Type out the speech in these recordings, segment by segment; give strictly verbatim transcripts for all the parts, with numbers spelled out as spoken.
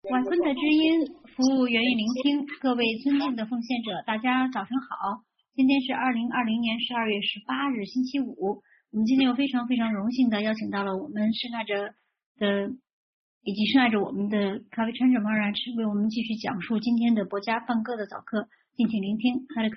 晚婚的知音服务源于聆听，各位尊敬的奉献者，大家早上好。今天是二零二零年十二月十八日，星期五。我们今天又非常非常荣幸的邀请到了我们圣爱者的以及圣爱着我们的咖啡川者 Maharaj 为我们继续讲述今天的博家梵歌的早课，敬请聆听。Hare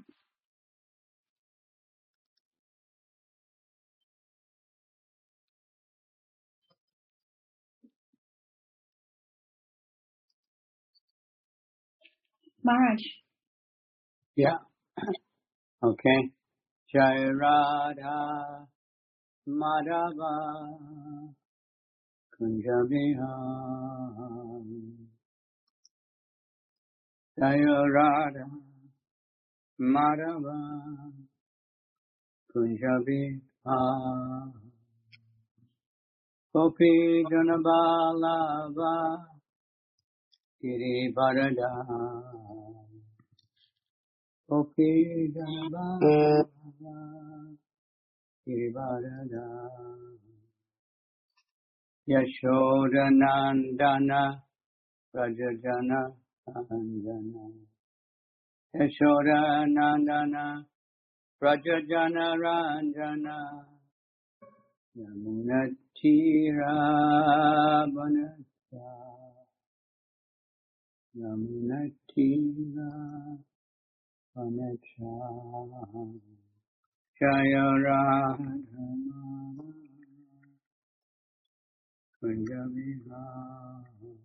Krishna。Maharaj. Yeah. Okay. Jai Radha Madhava Kunja Vihar. Jai Radha Madhava Kunja Vihar. Gopi Janabalava Giri Bharada. Gopi Janabalava Giri Bharada. Yashodanandana Rajajana Anjana. Yashodanandana Rajajana Ranjana. Yamunatira Banacha. Yamunatira Banacha. Jaya Radha Kunja Vihar.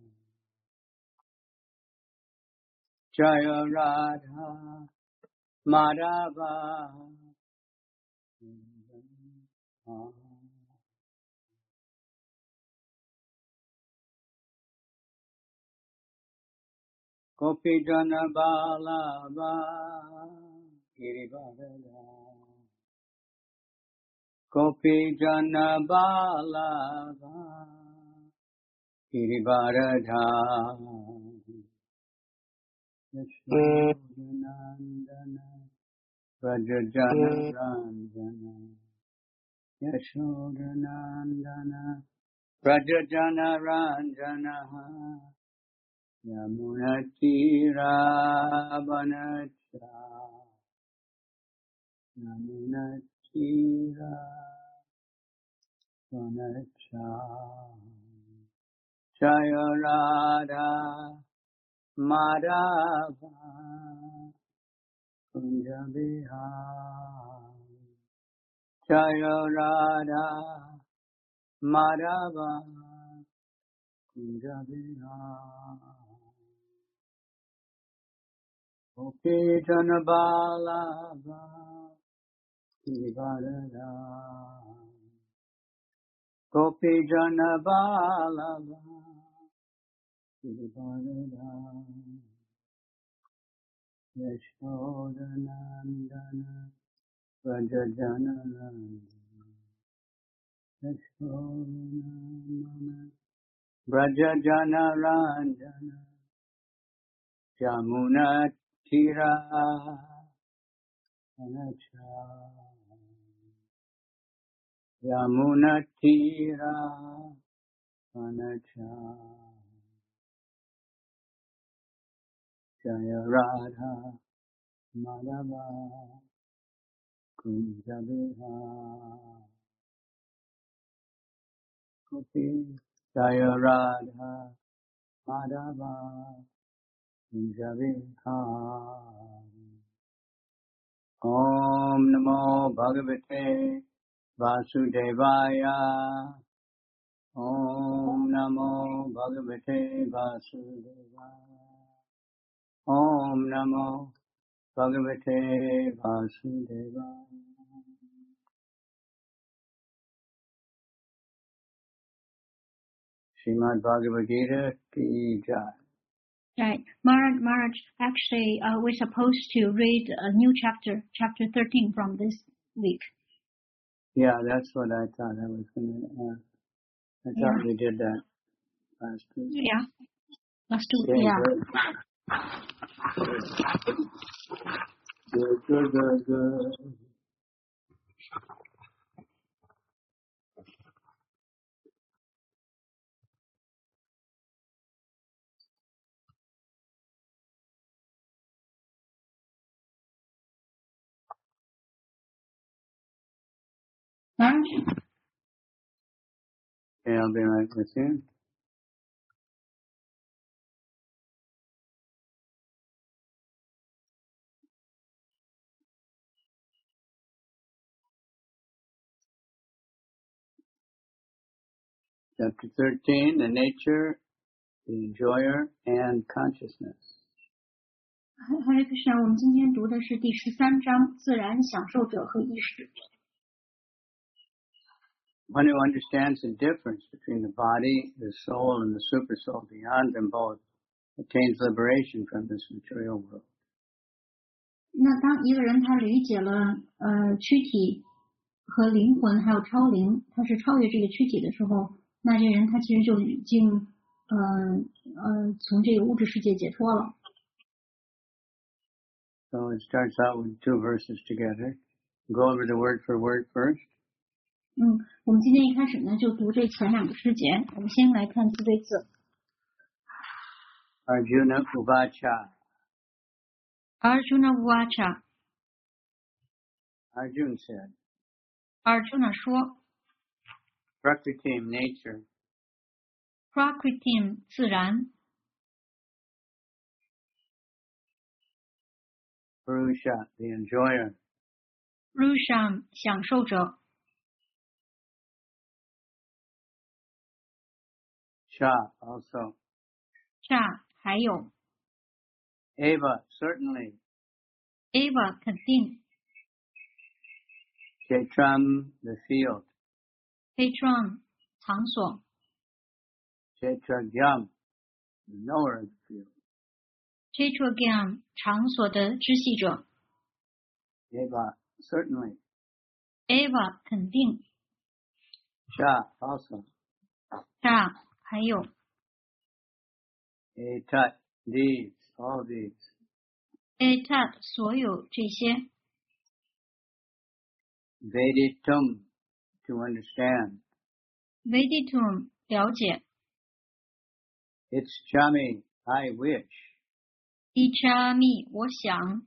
Jaya Radha Madhava Kunja Vihar. Gopi Jana Balava Giri Bharada. Gopi Jana Balava Giri Bharada. Yashodanandana Rajajana Ranjana. Yashodanandana Rajajana Ranjana. Yamunatira Banacha. Yamunatira Banacha. Jaya Radha Madhava Kunja Vihar. Jaya Radha Madhava Kunja Vihar. Gopi Janabalava Giri Bharada. Gopi Janabalava Giri Bharada. Yashodanandana Rajajana Ranjana. Yashodanandana Rajajana Ranjana. Yamunatira Banacha. Yamunatira Banacha. Jaya Radha Madhava Kunja Vihar. Gopi Jaya Radha Madhava Kunja Vihar. Om Namo Bhagavate Vasudevaya. Om Namo Bhagavate Vasudevaya. Om Namo Bhagavate Vasudevaya. Srimad Bhagavad Gita ki jai. Right. Maharaj, Maharaj, actually, uh, we're supposed to read a new chapter, chapter thirteen from this week. Yeah, that's what I thought I was going to ask. I thought Yeah. we did that last week. Yeah. Let's do it. Okay, Yeah. good. Good, good, good, good. Alright. Okay, I'll be right with you. Chapter thirteen, the nature, the enjoyer, and consciousness. Hare Krishna，我们今天读的是第十三章自然享受者和意识。 One who understands the difference between the body, the soul, and the supersoul beyond them both attains liberation from this material world. 那当一个人他理解了呃躯体和灵魂还有超灵，他是超越这个躯体的时候，那这人他其实就已经呃呃从这个物质世界解脱了。 So it starts out with two verses together. Go over the word for word first. 嗯，我们今天一开始呢就读这前两个诗节，我们先来看字对字。 Arjuna Uvacha. Arjuna Uvacha. Arjuna said, Arjuna 说 Prakritim, nature, Prakritim 自然 Purusha, the enjoyer, Rusham 享受者 Sha, also, Sha 还有 Eva, certainly, Eva 肯定 Kshetram, the field, Kshetram 场所 Kshetragyam, the knower of the field, Kshetragyam 场所的知悉者 Eva, certainly, Eva 肯定 Sha, also, Sha 还有 Etat, these, all these, Etat 所有这些 Veditum, to understand, Veditum 了解 It's chami, I wish, Ichami 我想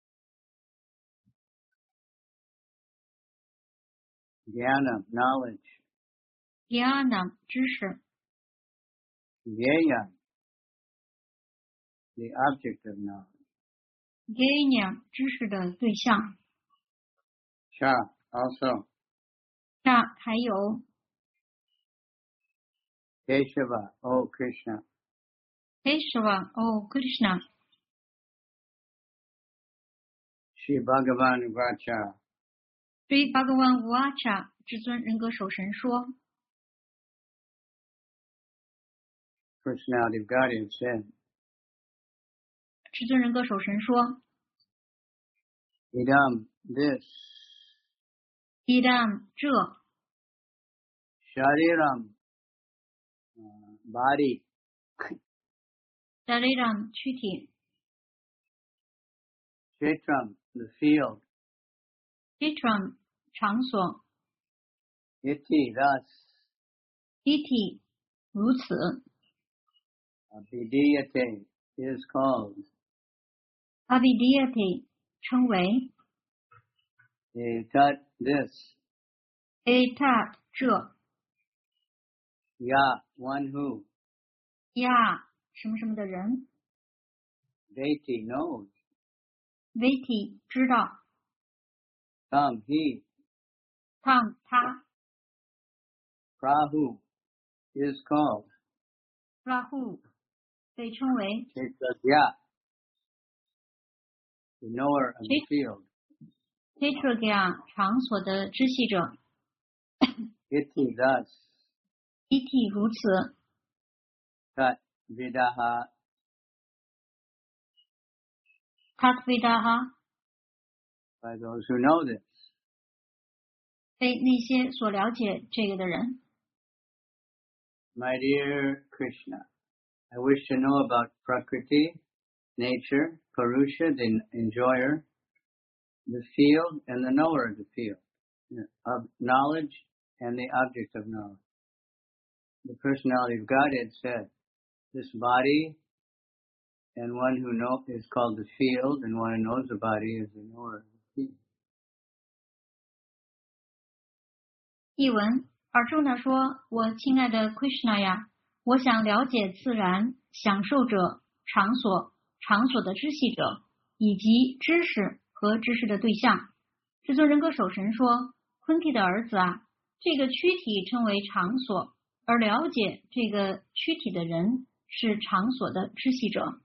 Jnana, knowledge, Jnana 知识 Jnana, the object of knowledge, Jnana 知识的对象 Sha, also, Sha 还有 Keshava, oh Krishna, Keshava 哦 Krishna Shri Bhagavan Vacha, Sri Bhagavan Vacha 至尊人格守神说 personality of Godhead said, 至尊人格守神说 Idam, this, Idam 这 Shariram, uh, body, Shariram 躯体 Kshetram, the field, Kshetram 场所 Iti, thus, Iti 如此 Abhidiyate, is called, Avidiyate 称为 Etat, this, Etat 这 Ya, one who, Ya 什么什么的人 Veti, knows, Veti 知道 Tam, he, Tam 他 Prahu, is called, Rahu 被称为 Kshetragya, the knower of the field, Kshetragya 场所的知悉者 Iti, thus, Iti 如此 Tat, Vidaha, Tatvidaha by those who know this. 被那些所了解这个的人 My dear Krishna, I wish to know about Prakriti, nature, Purusha, the enjoyer, the field, and the knower of the field, of knowledge and the object of knowledge. The personality of Godhead said, this body and one who knows is called the field, and one who knows the body is the knower of the field. 译文 Arjuna 说：“我亲爱的 Krishna 呀，我想了解自然、享受者、场所、场所的知系者，以及知识和知识的对象。”至尊人格守神说：“昆提的儿子啊，这个躯体称为场所，而了解这个躯体的人是场所的知系者。”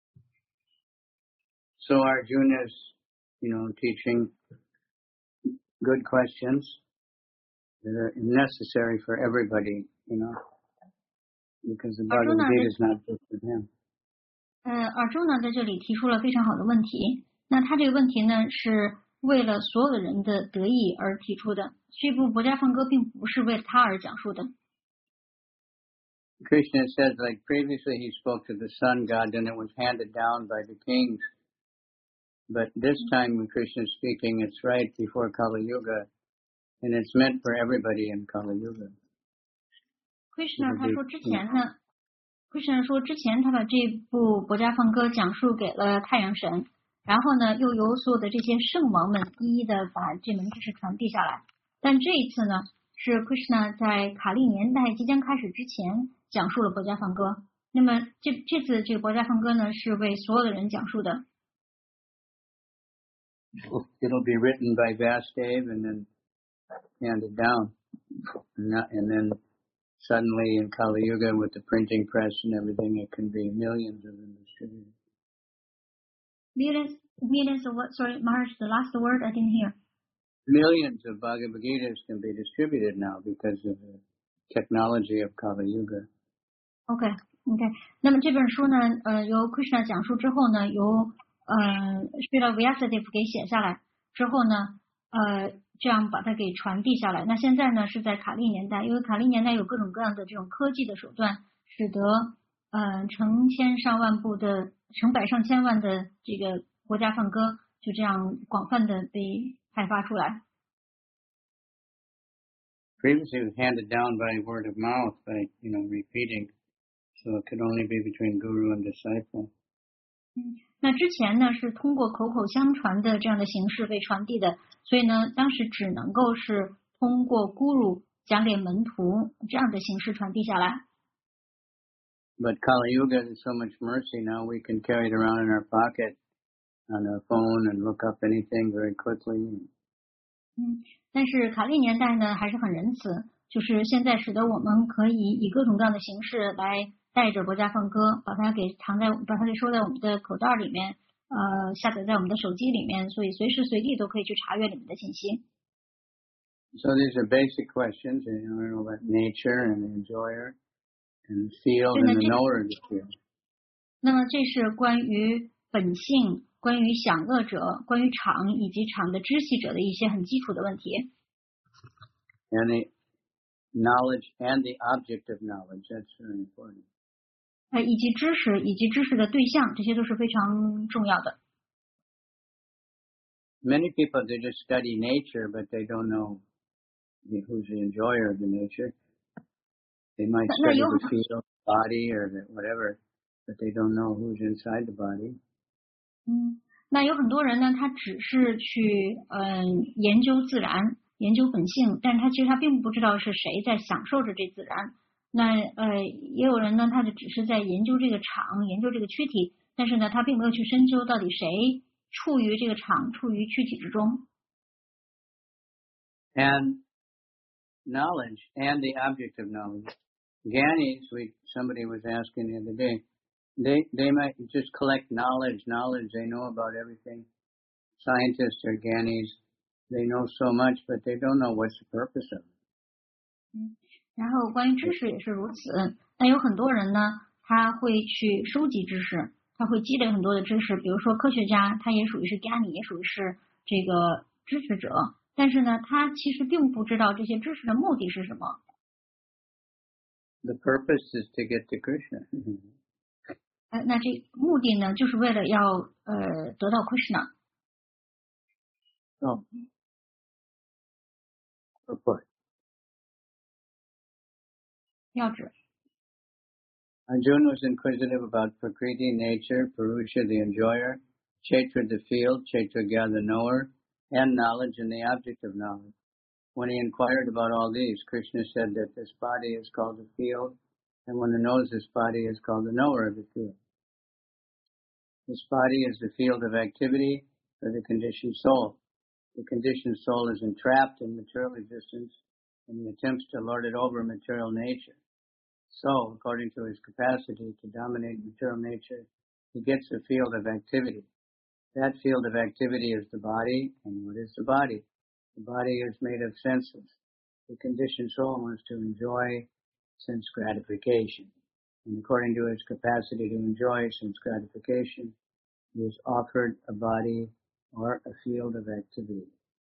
So Arjuna's, you know, teaching good questions that are necessary for everybody, you know, because the Bhagavad Gita is not just for him. 呃，尔朱呢在这里提出了非常好的问题。那他这个问题呢，是为了所有的人的得益而提出的。这部《博伽梵歌》并不是为了他而讲述的。 Krishna says, like previously he spoke to the sun god and it was handed down by the kings. But this time when Krishna is speaking, it's right before Kali Yuga, and it's meant for everybody in Kali Yuga. Krishna 他说之前呢 ，Krishna 说之前他把这部《博伽梵歌》讲述给了太阳神，然后呢又由所有的这些圣王们一一的把这门知识传递下来。但这一次呢，是 Krishna 在卡利年代即将开始之前讲述了《博伽梵歌》。那么这这次这个《博伽梵歌》呢，是为所有的人讲述的。 It'll be written by Vasudev and then handed down, and, not, and then suddenly in Kali Yuga with the printing press and everything, it can be millions of them distributed. Millions, millions of what? Sorry, Maharaj, the last word I didn't hear. Millions of Bhagavad Gitas can be distributed now because of the technology of Kali Yuga. OK, OK. 那么这本书呢，呃，由 Krishna 讲述之后呢，由呃，是到 Vyasadeva 给写下来之后呢，呃，这样把它给传递下来。那现在呢，是在卡利年代，因为卡利年代有各种各样的这种科技的手段，使得呃成千上万部的、成百上千万的这个国家梵歌就这样广泛的被派发出来。 Previously, it was handed down by word of mouth, by you know repeating, so it could only be between guru and disciple. 嗯，那之前呢是通过口口相传的这样的形式被传递的，所以呢当时只能够是通过 guru 讲给门徒这样的形式传递下来。 But Kali Yuga is so much mercy now we can carry it around in our pocket on our phone and look up anything very quickly. 嗯，但是卡利年代呢还是很仁慈，就是现在使得我们可以以各种各样的形式来带着《博伽梵歌》，把它给藏在，把它给收在我们的口袋里面，呃，下载在我们的手机里面，所以随时随地都可以去查阅里面的信息。 So these are basic questions, you know, about nature and the enjoyer and the field and the knower of the field. 那么这是关于本性、关于享乐者、关于场以及场的知悉者的一些很基础的问题。 And the knowledge and the object of knowledge, that's very important. 呃，以及知识以及知识的对象，这些都是非常重要的。 Many people, they just study nature, but they don't know who's the enjoyer of the nature. They might study the field, body, or the whatever, but they don't know who's inside the body. 嗯，那有很多人呢，他只是去嗯、呃、研究自然，研究本性，但是他其实他并不知道是谁在享受着这自然。那呃，也有人呢，他就只是在研究这个场，研究这个躯体，但是呢，他并没有去深究到底谁处于这个场，处于躯体之中。 And knowledge and the object of knowledge. Gyanis, we somebody was asking the other day, they they might just collect knowledge, knowledge. They know about everything. Scientists or Gyanis, they know so much, but they don't know what's the purpose of it. 嗯。然后关于知识也是如此，那有很多人呢，他会去收集知识，他会积累很多的知识，比如说科学家，他也属于是 Gyani， 也属于是这个知识者，但是呢，他其实并不知道这些知识的目的是什么。 The purpose is to get to Krishna. 呃，那这目的呢，就是为了要呃得到 Krishna。 哦，purport。 要旨。 Arjuna was inquisitive about Prakriti, nature, Purusha, the enjoyer, Kshetra, the field, Kshetragya, the knower, and knowledge and the object of knowledge. when he inquired about all these, Krishna said that this body is called the field, and one who knows this body is called the knower of the field. This body is the field of activity for the conditioned soul. The conditioned soul is entrapped in material existence and he attempts to lord it over material nature. So, according to his capacity to dominate material nature, he gets a field of activity. That field of activity is the body, and what is the body? The body is made of senses. The conditioned soul wants to enjoy sense gratification. And according to his capacity to enjoy sense gratification, he is offered a body or a field of activity.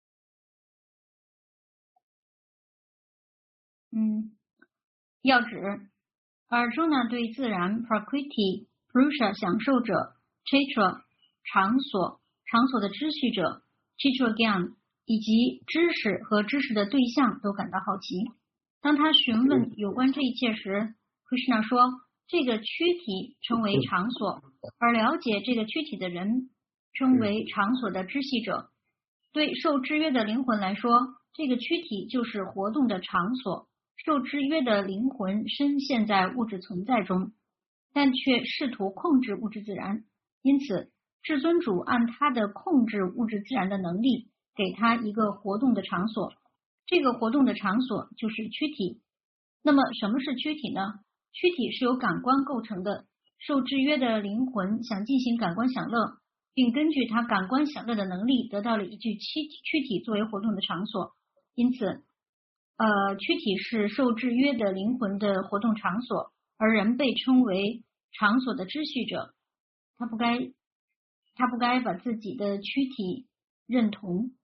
嗯，要指而中呢对自然 prakriti purusha 享受者 chaitra 场所场所的秩序者 chaitra gyan 以及知识和知识的对象都感到好奇。当他询问有关这一切时 Krishna 说这个躯体称为场所，而了解这个躯体的人称为场所的知悉者。对受制约的灵魂来说，这个躯体就是活动的场所。受制约的灵魂深陷在物质存在中，但却试图控制物质自然。因此，至尊主按他的控制物质自然的能力，给他一个活动的场所。这个活动的场所就是躯体。那么，什么是躯体呢？躯体是由感官构成的。受制约的灵魂想进行感官享乐，并根据他感官享乐的能力，得到了一具躯躯体作为活动的场所。因此。呃，躯体是受制约的灵魂的活动场所，而人被称为场所的秩序者。他不该，他不该把自己的躯体认同。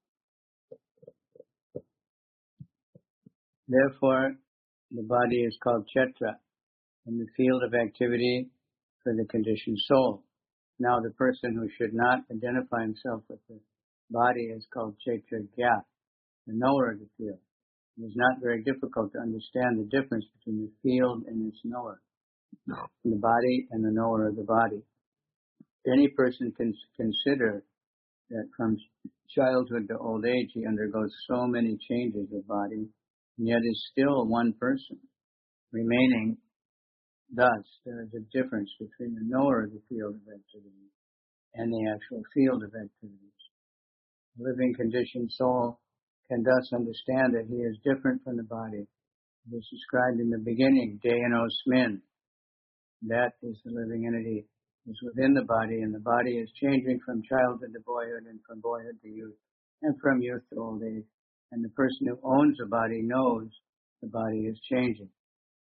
Therefore, the body is called Chetra, and the field of activity for the conditioned soul. Now, the person who should not identify himself with the body is called Chetra Gya, the knower of the field. It is not very difficult to understand the difference between the field and its knower, no. the body and the knower of the body. Any person can consider that from childhood to old age he undergoes so many changes of body, and yet is still one person, remaining. Thus, there is a difference between the knower of the field of activity and the actual field of activities. The living conditioned soul can thus understand that he is different from the body. It is described in the beginning, Deyanosmin. That is the living entity, is within the body, and the body is changing from childhood to boyhood, and from boyhood to youth, and from youth to old age. And the person who owns the body knows the body is changing.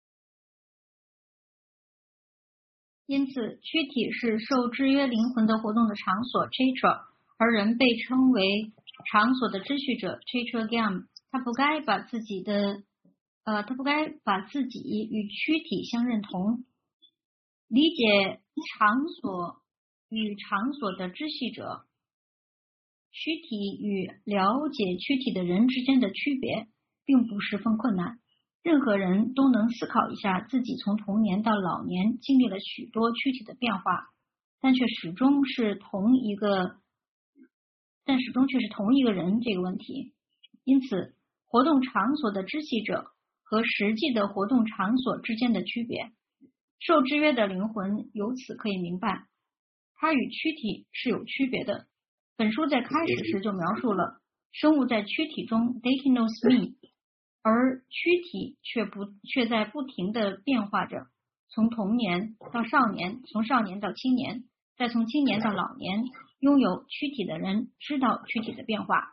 因此，躯体是受制约灵魂的活动的场所 chaitra， 而人被称为场所的秩序者 chaitra gyam， 他不该把自己的呃，他不该把自己与躯体相认同。理解场所与场所的秩序者，躯体与了解躯体的人之间的区别，并不十分困难。任何人都能思考一下自己从童年到老年经历了许多躯体的变化，但却始终是同一个。但始终却是同一个人这个问题。因此，活动场所的知悉者和实际的活动场所之间的区别，受制约的灵魂由此可以明白，它与躯体是有区别的。本书在开始时就描述了生物在躯体中 deity knows me， 而躯体却不却在不停的变化着，从童年到少年，从少年到青年，再从青年到老年。拥有躯体的人知道躯体的变化。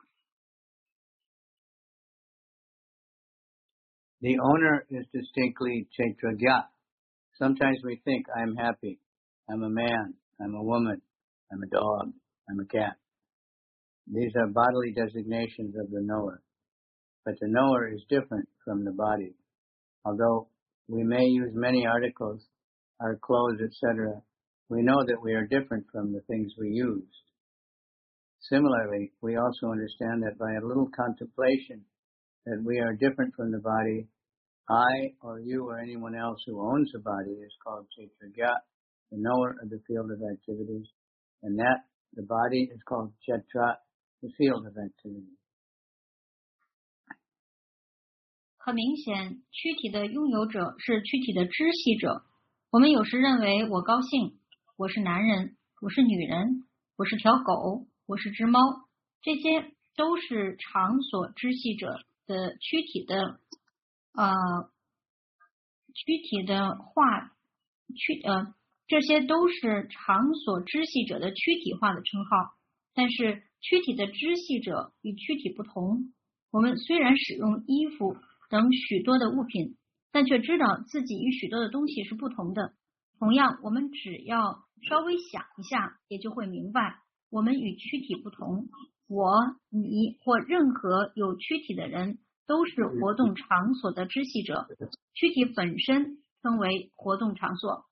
The owner is distinctly Chaitra Gya. Sometimes we think, I'm happy, I'm a man, I'm a woman, I'm a dog, I'm a cat. These are bodily designations of the knower. But the knower is different from the body. Although we may use many articles, our clothes, et cetera, we know that we are different from the things we used. Similarly, we also understand that by a little contemplation that we are different from the body. I or you or anyone else who owns the body is called Chaitra Gya, the knower of the field of activities, and that the body is called Chetra, the field of activities. 很明显，躯体的拥有者是躯体的知悉者。我们有时认为我高兴，我是男人，我是女人，我是条狗，我是只猫，这些都是场所知悉者的躯体的呃躯体的化躯呃这些都是场所知悉者的躯体化的称号。但是躯体的知悉者与躯体不同。我们虽然使用衣服等许多的物品，但却知道自己与许多的东西是不同的。同样，我们只要稍微想一下，也就会明白，我们与躯体不同。我、你或任何有躯体的人都是活动场所的知悉者。躯体本身称为活动场所。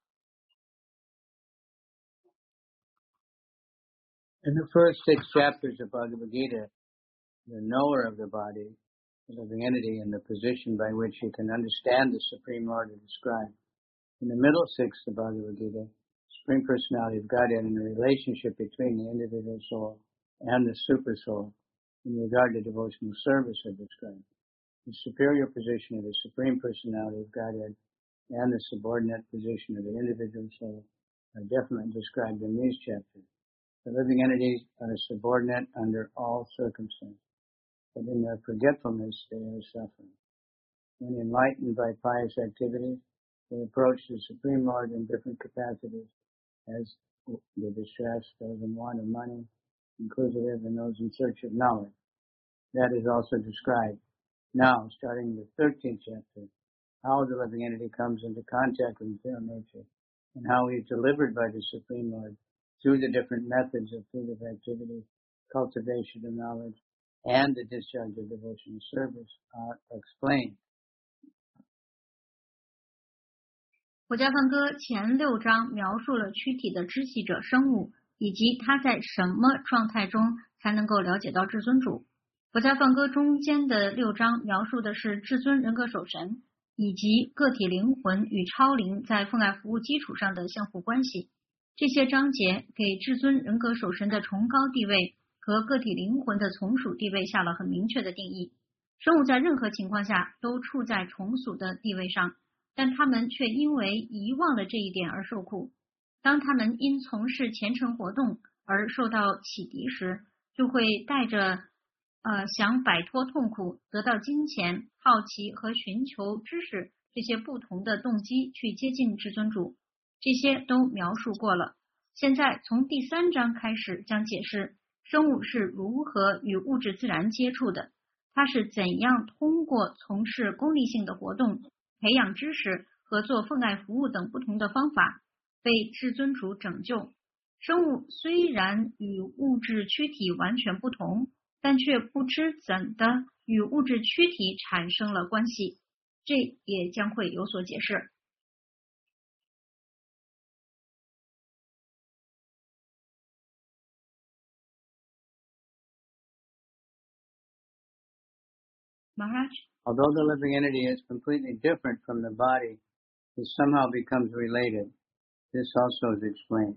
In the first six chapters of Bhagavad Gita, the knower of the body, the living entity, and the position by which he can understand the Supreme Lord are described. In the middle six of Bhagavad Gita, Supreme Personality of Godhead and the relationship between the individual soul and the super soul in regard to devotional service are described. The superior position of the Supreme Personality of Godhead and the subordinate position of the individual soul are definitely described in these chapters. The living entities are subordinate under all circumstances, but in their forgetfulness they are suffering. When enlightened by pious activities, they approach the Supreme Lord in different capacities, as the distressed, those in want of money, inquisitive, and those in search of knowledge. That is also described. Now, starting the thirteenth chapter, how the living entity comes into contact with material nature, and how he is delivered by the Supreme Lord through the different methods of fruitive activity, cultivation of knowledge, and the discharge of devotional service are explained. 佛家梵歌前六章描述了躯体的知悉者生物，以及他在什么状态中才能够了解到至尊主。佛家梵歌中间的六章描述的是至尊人格守神，以及个体灵魂与超灵在奉爱服务基础上的相互关系。这些章节给至尊人格守神的崇高地位和个体灵魂的从属地位下了很明确的定义。生物在任何情况下都处在从属的地位上，但他们却因为遗忘了这一点而受苦。当他们因从事虔诚活动而受到启迪时，就会带着呃想摆脱痛苦、得到金钱、好奇和寻求知识这些不同的动机去接近至尊主。这些都描述过了。现在从第三章开始将解释生物是如何与物质自然接触的，它是怎样通过从事功利性的活动、培养知识和做奉爱服务等不同的方法被至尊主拯救。生物虽然与物质躯体完全不同，但却不知怎的与物质躯体产生了关系，这也将会有所解释。Maharaj? Although the living entity is completely different from the body, it somehow becomes related. This also is explained.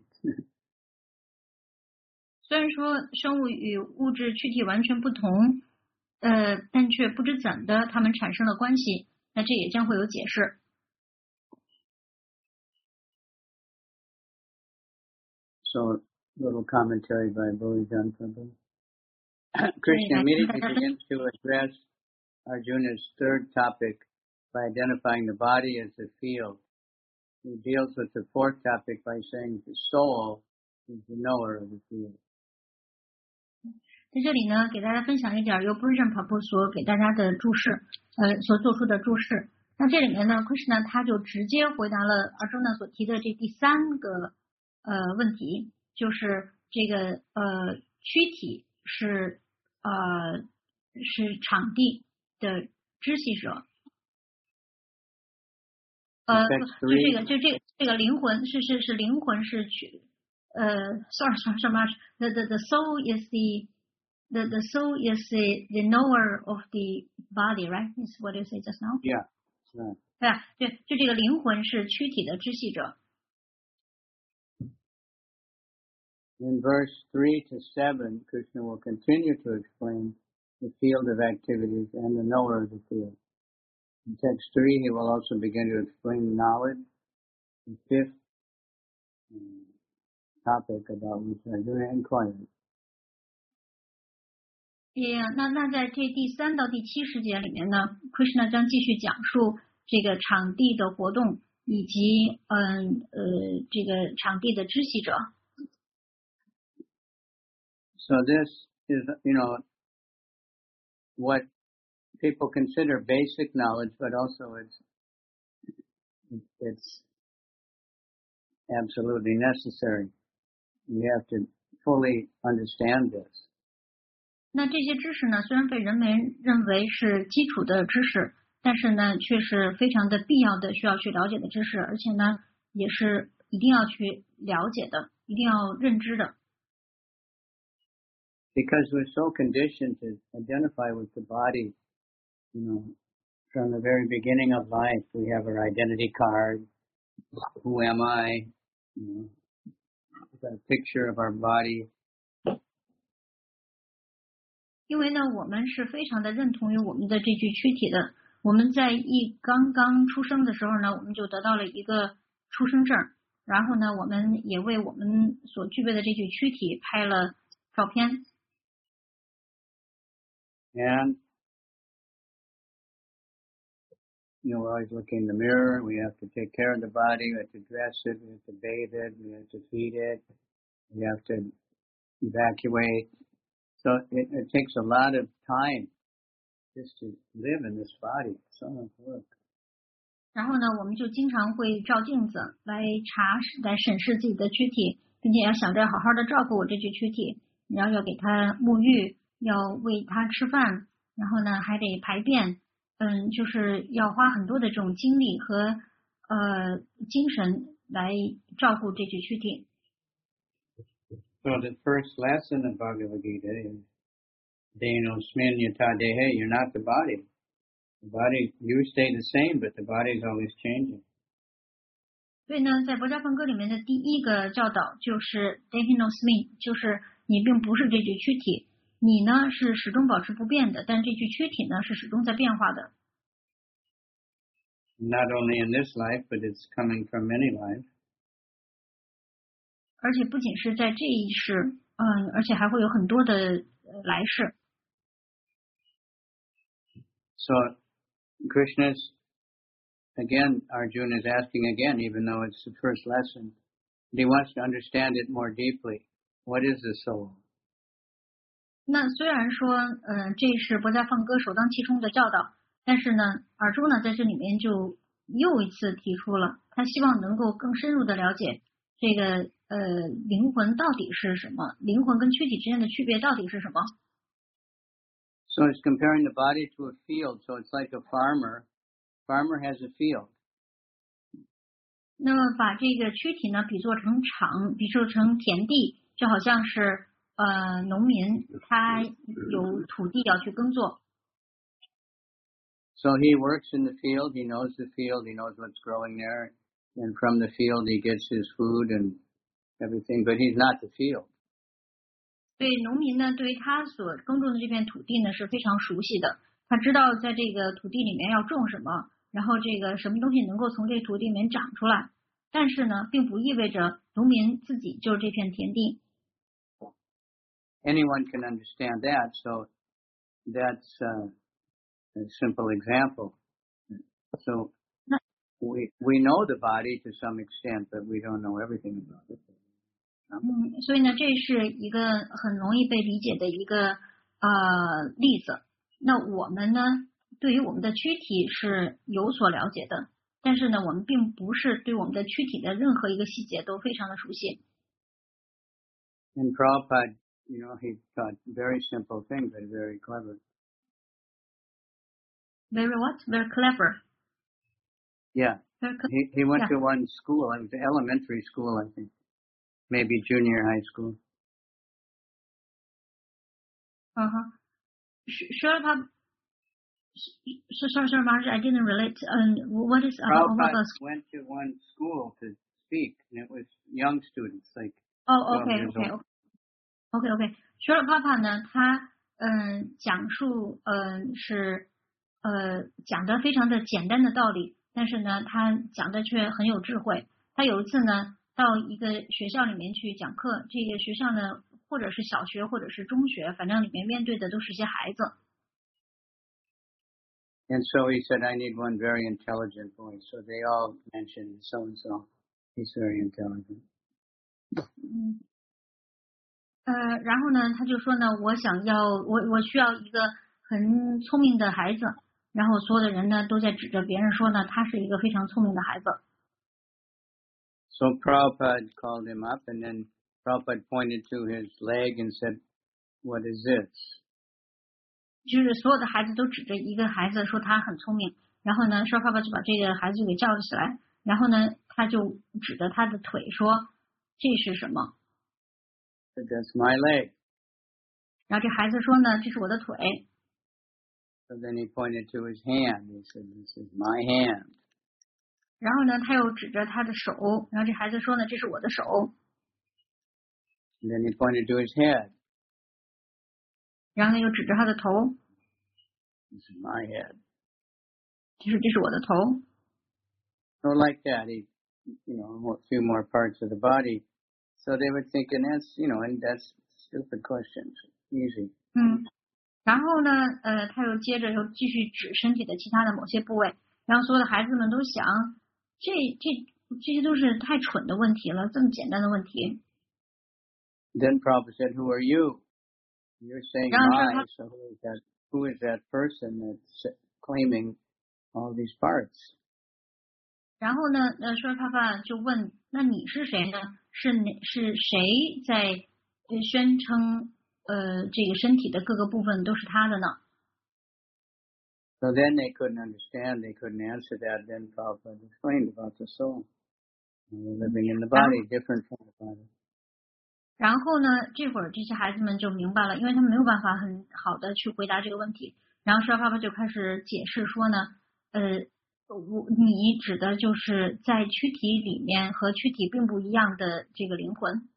虽然说生物与物质躯体完全不同，呃，但却不知怎的，它们产生了关系，那这也将会有解释。 So, little commentary by Bhujan Prabhu. Krishna immediately begins to address Arjuna's third topic by identifying the body as the field. He deals with the fourth topic by saying the soul is the knower of the field. 在这里呢，给大家分享一点由布瑞赞帕布所给大家的注释，呃，所做出的注释。那这里面呢 ，Krishna 他就直接回答了 Arjuna 所提的这第三个呃问题，就是这个呃躯体是呃是场地的知悉者。呃，就这个，就这个，这个灵魂是是是灵魂是去，呃 ，sorry sorry sorry much the the the soul is the the the soul is the the knower of the body, right? Is what you say just now? Yeah, right. 对啊，对，就这个灵魂是躯体的知悉者。 In verse three to seven, Krishna will continue to explain the field of activities and the knower of the field. In text three, he will also begin to explain knowledge. The fifth um, topic about which I do inquiry. 也那那在这第三到第七十节里面呢 ，Krishna 将继续讲述这个场地的活动以及嗯呃这个场地的知悉者。 So this is, you know, what people consider basic knowledge, but also it's it's absolutely necessary. You have to fully understand this. 那这些知识呢，虽然被人们认为是基础的知识，但是呢，却是非常的必要的，需要去了解的知识，而且呢，也是一定要去了解的，一定要认知的。 Because we're so conditioned to identify with the body, you know, from the very beginning of life, we have our identity card. Who am I? You know, got a picture of our body. 因为呢，我们是非常的认同于我们的这具躯体的。我们在一刚刚出生的时候呢，我们就得到了一个出生证，然后呢，我们也为我们所具备的这具躯体拍了照片。 And you know, we're always looking in the mirror. We have to take care of the body. We have to dress it. We have to bathe it. We have to feed it. We have to evacuate. So it, it takes a lot of time just to live in this body. So much work. 然后呢，我们就经常会照镜子来查来审视自己的躯体，并且要想着好好的照顾我这具躯体，然后要给它沐浴，要喂它吃饭，然后呢还得排便，嗯，就是要花很多的这种精力和呃精神来照顾这具躯体。 So the first lesson of Bhagavad Gita is Dehinosmin yata dehe, you're not the body. The body, you stay the same, but the body is always changing. 所以呢，在博家梵歌里面的第一个教导就是 Dehinosmin， 就是你并不是这具躯体，你呢是始终保持不变的，但这具躯体呢是始终在变化的。 Not only in this life, but it's coming from many lives. 而且不仅是在这一世，嗯，而且还会有很多的来世。 So Krishna's, again, Arjuna is asking again, even though it's the first lesson, but he wants to understand it more deeply. What is the soul? 那虽然说，嗯、呃，这是博家梵歌首当其冲的教导，但是呢，尔朱呢在这里面就又一次提出了，他希望能够更深入的了解这个呃灵魂到底是什么，灵魂跟躯体之间的区别到底是什么。 So it's comparing the body to a field. So it's like a farmer. Farmer has a field. 那么把这个躯体呢比作成场，比作成田地，就好像是呃农民他有土地要去耕作。 So he works in the field. He knows the field. He knows what's growing there. And from the field he gets his food and everything. But he's not the field. 对农民呢，对于他所耕种的这片土地呢是非常熟悉的。他知道在这个土地里面要种什么，然后这个什么东西能够从这土地里面长出来。但是呢，并不意味着农民自己就是这片田地。 Anyone can understand that. So that's uh, a simple example. So we we know the body to some extent, but we don't know everything about it. 嗯，所以呢，这是一个很容易被理解的一个呃例子。那我们呢，对于我们的躯体是有所了解的，但是呢，我们并不是对我们的躯体的任何一个细节都非常的熟悉。 And Prabhupada, you know, he taught very simple things, but very clever. Very what? Very clever. Yeah. Very cl- He he went yeah. to one school. It was elementary school, I think. Maybe junior high school. Uh-huh. Sure, Pab. Sorry, sorry, Marge, I didn't relate. Um, what is about Prabhupada about went to one school to speak, and it was young students, like Oh, okay, twelve years okay, old. okay, okay. Sure, Papa 呢，他嗯讲述嗯是呃讲的非常的简单的道理，但是呢，他讲的却很有智慧。他有一次呢，到一个学校里面去讲课，这个学校呢，或者是小学或者是中学，反正里面面对的都是些孩子。 And so he said, I need one very intelligent boy. So they all mentioned so and so. He's very intelligent. 嗯，呃，然后呢，他就说呢，我想要，我我需要一个很聪明的孩子。然后所有的人呢，都在指着别人说呢，他是一个非常聪明的孩子。 So Prabhupada called him up, and then Prabhupada pointed to his leg and said, what is this? 就是所有的孩子都指着一个孩子说他很聪明，然后呢，烧爸爸就把这个孩子就给叫了起来，然后呢，他就指着他的腿说这是什么？ That's my leg. 然后这孩子说呢，这是我的腿。 So then he pointed to his hand. He said, this is my hand. 然后呢，他又指着他的手，然后这孩子说呢，这是我的手。 And then he pointed to his head. 然后呢，又指着他的头， This is my head. 就是这是我的头。 So like that, he, you know, a few more parts of the body. So they were thinking that's, you know, and that's stupid questions. Easy. 嗯，然后呢，呃，他又接着又继续指身体的其他的某些部位，然后所有的孩子们都想，这这这些都是太蠢的问题了，这么简单的问题。 Then Prabhupada said, who are you? You're saying my, so who is that, who is that person that's claiming all these parts? 然后呢，呃，说爸爸就问，那你是谁呢？是哪是谁在呃宣称呃这个身体的各个部分都是他的呢？ So then they couldn't understand, they couldn't answer that. Then Prabhupada explained about the soul. Living in the body, different from the body. 然后呢，这会儿这些孩子们就明白了，因为他们没有办法很好的去回答这个问题。然后说爸爸就开始解释说呢，呃，我你指的就是在躯体里面和躯体并不一样的这个灵魂。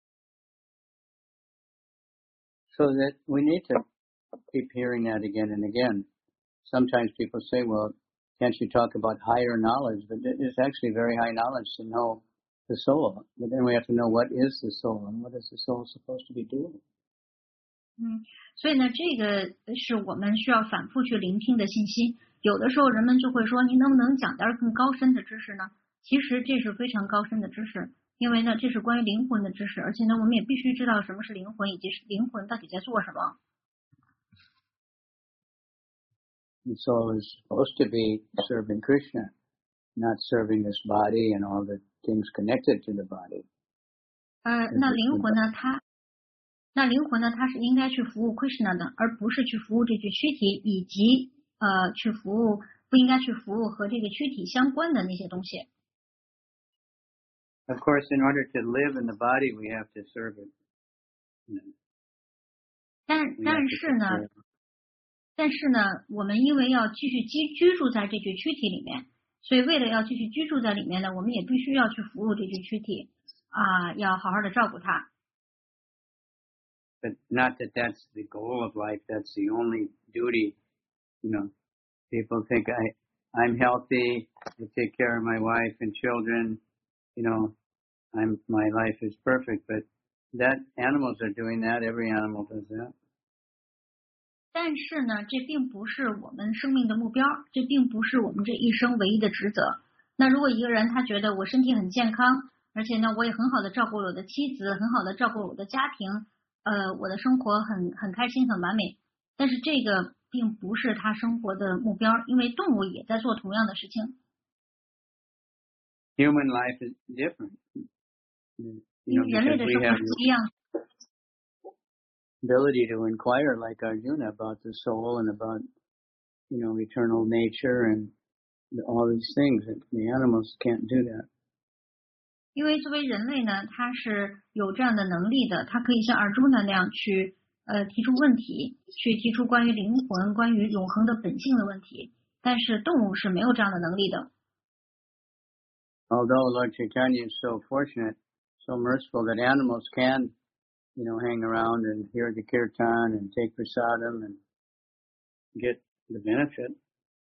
So that we need to keep hearing that again and again. Sometimes people say, well, can't you talk about higher knowledge? But it's actually very high knowledge to know the soul. But then we have to know what is the soul and what is the soul supposed to be doing. 嗯，所以呢，这个是我们需要反复去聆听的信息。有的时候人们就会说，你能不能讲点更高深的知识呢？其实这是非常高深的知识，因为呢，这是关于灵魂的知识，而且呢，我们也必须知道什么是灵魂，以及灵魂到底在做什么。 The soul is supposed to be serving Krishna, not serving this body and all the things connected to the body. 呃，那灵魂呢？它，那灵魂呢？它是应该去服务 Krishna 的，而不是去服务这具躯体，以及呃，去服务不应该去服务和这个躯体相关的那些东西。 Of course, in order to live in the body, we have to serve it. You know, 但 we have 但 to 是呢， serve it. 但是呢，我们因为要继续居居住在这具躯体里面，所以为了要继续居住在里面呢，我们也必须要去服务这具躯体啊，要好好的照顾它。 But not that that's the goal of life. That's the only duty. You know, people think I, I'm healthy. I take care of my wife and children. You know, I'm my life is perfect. But that animals are doing that. Every animal does that. 但是呢，这并不是我们生命的目标，这并不是我们这一生唯一的职责。那如果一个人他觉得我身体很健康，而且呢，我也很好的照顾我的妻子，很好的照顾我的家庭，呃，我的生活很很开心，很完美。但是这个并不是他生活的目标，因为动物也在做同样的事情。 Human life is different. You 因 know, 为人类 because 的 we 生活 have 是不一样的。 ability to inquire like Arjuna about the soul and about, you know, eternal nature and all these things. The animals can't do that. 因为作为人类呢，他是有这样的能力的，他可以像尔朱那那样去呃提出问题，去提出关于灵魂、关于永恒的本性的问题。但是动物是没有这样的能力的。 Although Lord Chaitanya is so fortunate, so merciful that animals can, you know, hang around and hear the kirtan and take prasadam and get the benefit.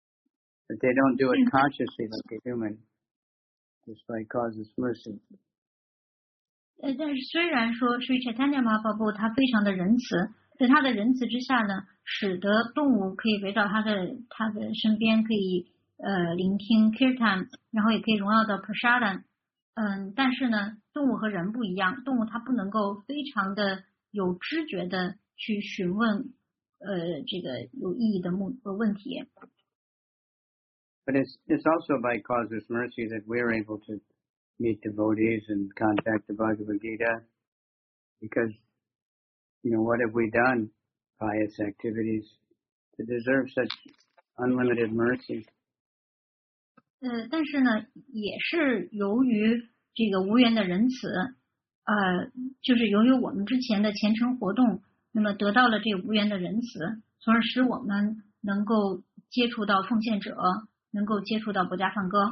But they don't do it consciously like a human, just by causes mercy. 呃，但是虽然说 Sri Chaitanya Mahaprabhu 他非常的仁慈，在他的仁慈之下呢，使得动物可以围绕他的他的身边，可以呃聆听 Kirtan， 然后也可以荣耀到 Prasadam。嗯，但是呢，动物和人不一样，动物它不能够非常的有知觉的去询问呃这个有意义的目呃问题。 But it's it's also by causes mercy that we're able to meet devotees and contact the Bhagavad Gita, because you know what have we done, pious activities, to deserve such unlimited mercy? 呃，但是呢，也是由于这个无缘的仁慈，呃，就是由于我们之前的虔诚活动，那么得到了这个无缘的仁慈，从而使我们能够接触到奉献者，能够接触到薄伽梵歌。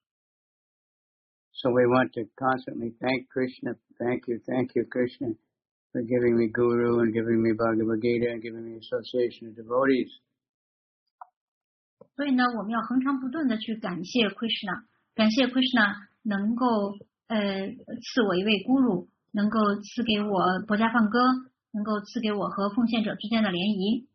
So we want to constantly thank Krishna, thank you, thank you, Krishna, for giving me Guru and giving me Bhagavad Gita and giving me association of devotees. 所以呢，我们要恒常不断的去感谢 Krishna， 感谢 Krishna 能够呃赐我一位 Guru， 能够赐给我薄伽梵歌，能够赐给我和奉献者之间的联谊。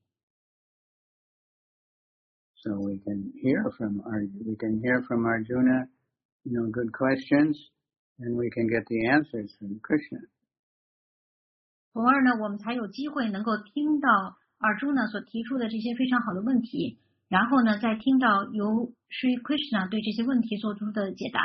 So we can hear from our, we can hear from Arjuna, you know, good questions, and we can get the answers from Krishna. 从而呢，我们才有机会能够听到 Arjuna 所提出的这些非常好的问题。然后呢，再听到由 Sri Krishna 对这些问题做出的解答。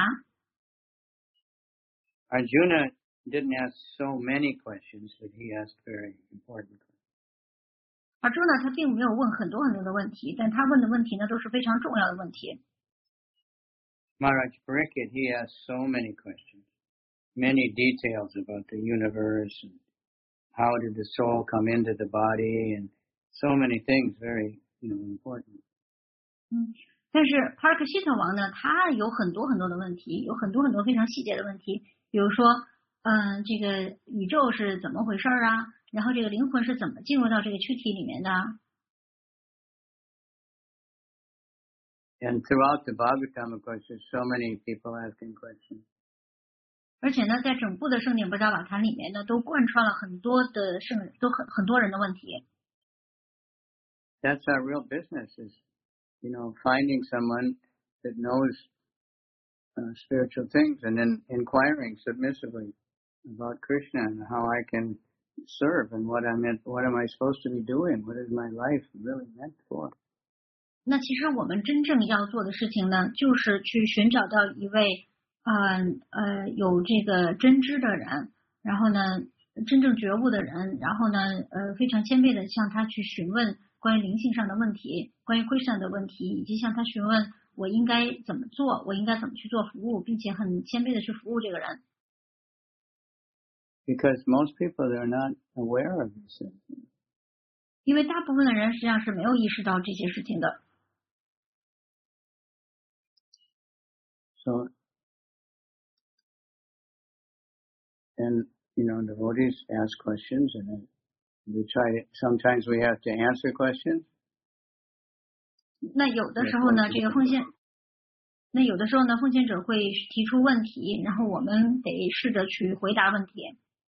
Arjuna didn't ask so many questions, but he asked very important questions. Arjuna 他并没有问很多很多的问题，但他问的问题呢都是非常重要的问题。 Maharaj Parikshit, he asked so many questions, many details about the universe and how did the soul come into the body and so many things, very, you know, important. 嗯，但是帕尔克希特王呢，他有很多很多的问题，有很多很多非常细节的问题，比如说，嗯，这个宇宙是怎么回事啊？然后这个灵魂是怎么进入到这个躯体里面的？ And throughout the Bhagavatam, of course, there's so many people asking questions. 而且呢，在整部的圣典布扎瓦坛里面呢，都贯穿了很多的圣人，都很很多人的问题。 That's our real business, is, you know, finding someone that knows uh, spiritual things and then inquiring submissively about Krishna and how I can serve and what I'm meant, what am I supposed to be doing? What is my life really meant for? 那其实我们真正要做的事情呢，就是去寻找到一位，嗯 呃, 呃有这个真知的人，然后呢，真正觉悟的人，然后呢，呃，非常谦卑的向他去询问关于灵性上的问题，关于 Krishna 的问题，以及向他询问我应该怎么做，我应该怎么去做服务，并且很谦卑的去服务这个人。 Because most people, they're not aware of these things. 因为大部分的人实际上是没有意识到这些事情的。 So, and, you know, devotees ask questions and then we try to, sometimes we have to answer questions. 那有的时候呢，这个奉献，那有的时候呢，奉献者会提出问题，然后我们得试着去回答问题。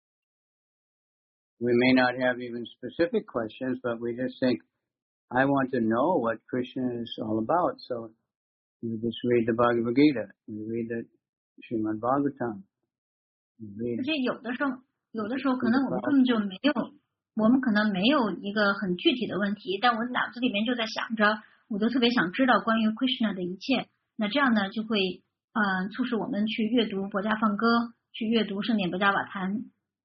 We may not have even specific questions, but we just think, I want to know what Krishna is all about. So we just read the Bhagavad Gita, we read the Srimad Bhagavatam. 而且有的时候，有的时候可能我们根本就没有，我们可能没有一个很具体的问题，但我脑子里面就在想着，我就特别想知道关于 Krishna 的一切。那这样呢，就会呃促使我们去阅读薄伽梵歌，去阅读圣典薄伽瓦坛。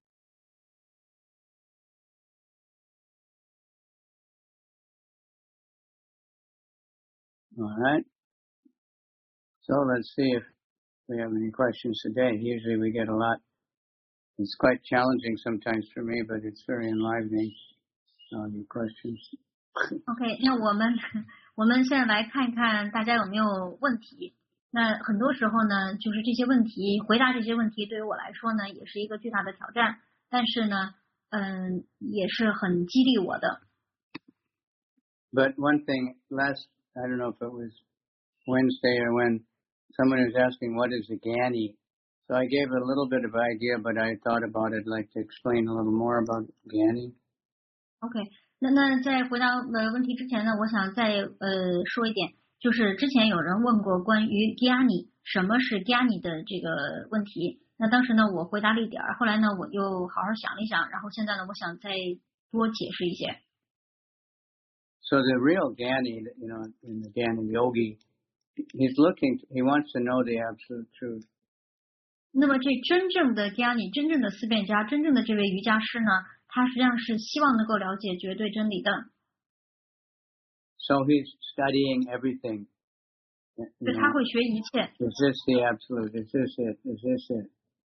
All right. So let's see if we have any questions today. Usually we get a lot. It's quite challenging sometimes for me, but it's very enlivening. All your questions. OK， 那我们我们现在来看一看大家有没有问题。那很多时候呢，就是这些问题，回答这些问题对于我来说呢，也是一个巨大的挑战。但是呢，嗯，也是很激励我的。 But one thing, last, I don't know if it was Wednesday, or when someone was asking what is a Gyani. So I gave a little bit of idea, but I thought about it, like to explain a little more about Gyani. OK， 那那在回答呃问题之前呢，我想再呃说一点，就是之前有人问过关于 Gyani 什么是 Gyani 的这个问题。那当时呢，我回答了一点儿，后来呢，我又好好想了一想，然后现在呢，我想再多解释一些。 So the real Gyani, you know, in the Gyani yogi, he's looking, he wants to know the absolute truth. 那么这真正的 Gyani， 真正的思辨家，真正的这位瑜伽师呢，他实际上是希望能够了解绝对真理的。 So he's studying everything. 就他会学一切。 Is this the absolute? Is this it? Is this it?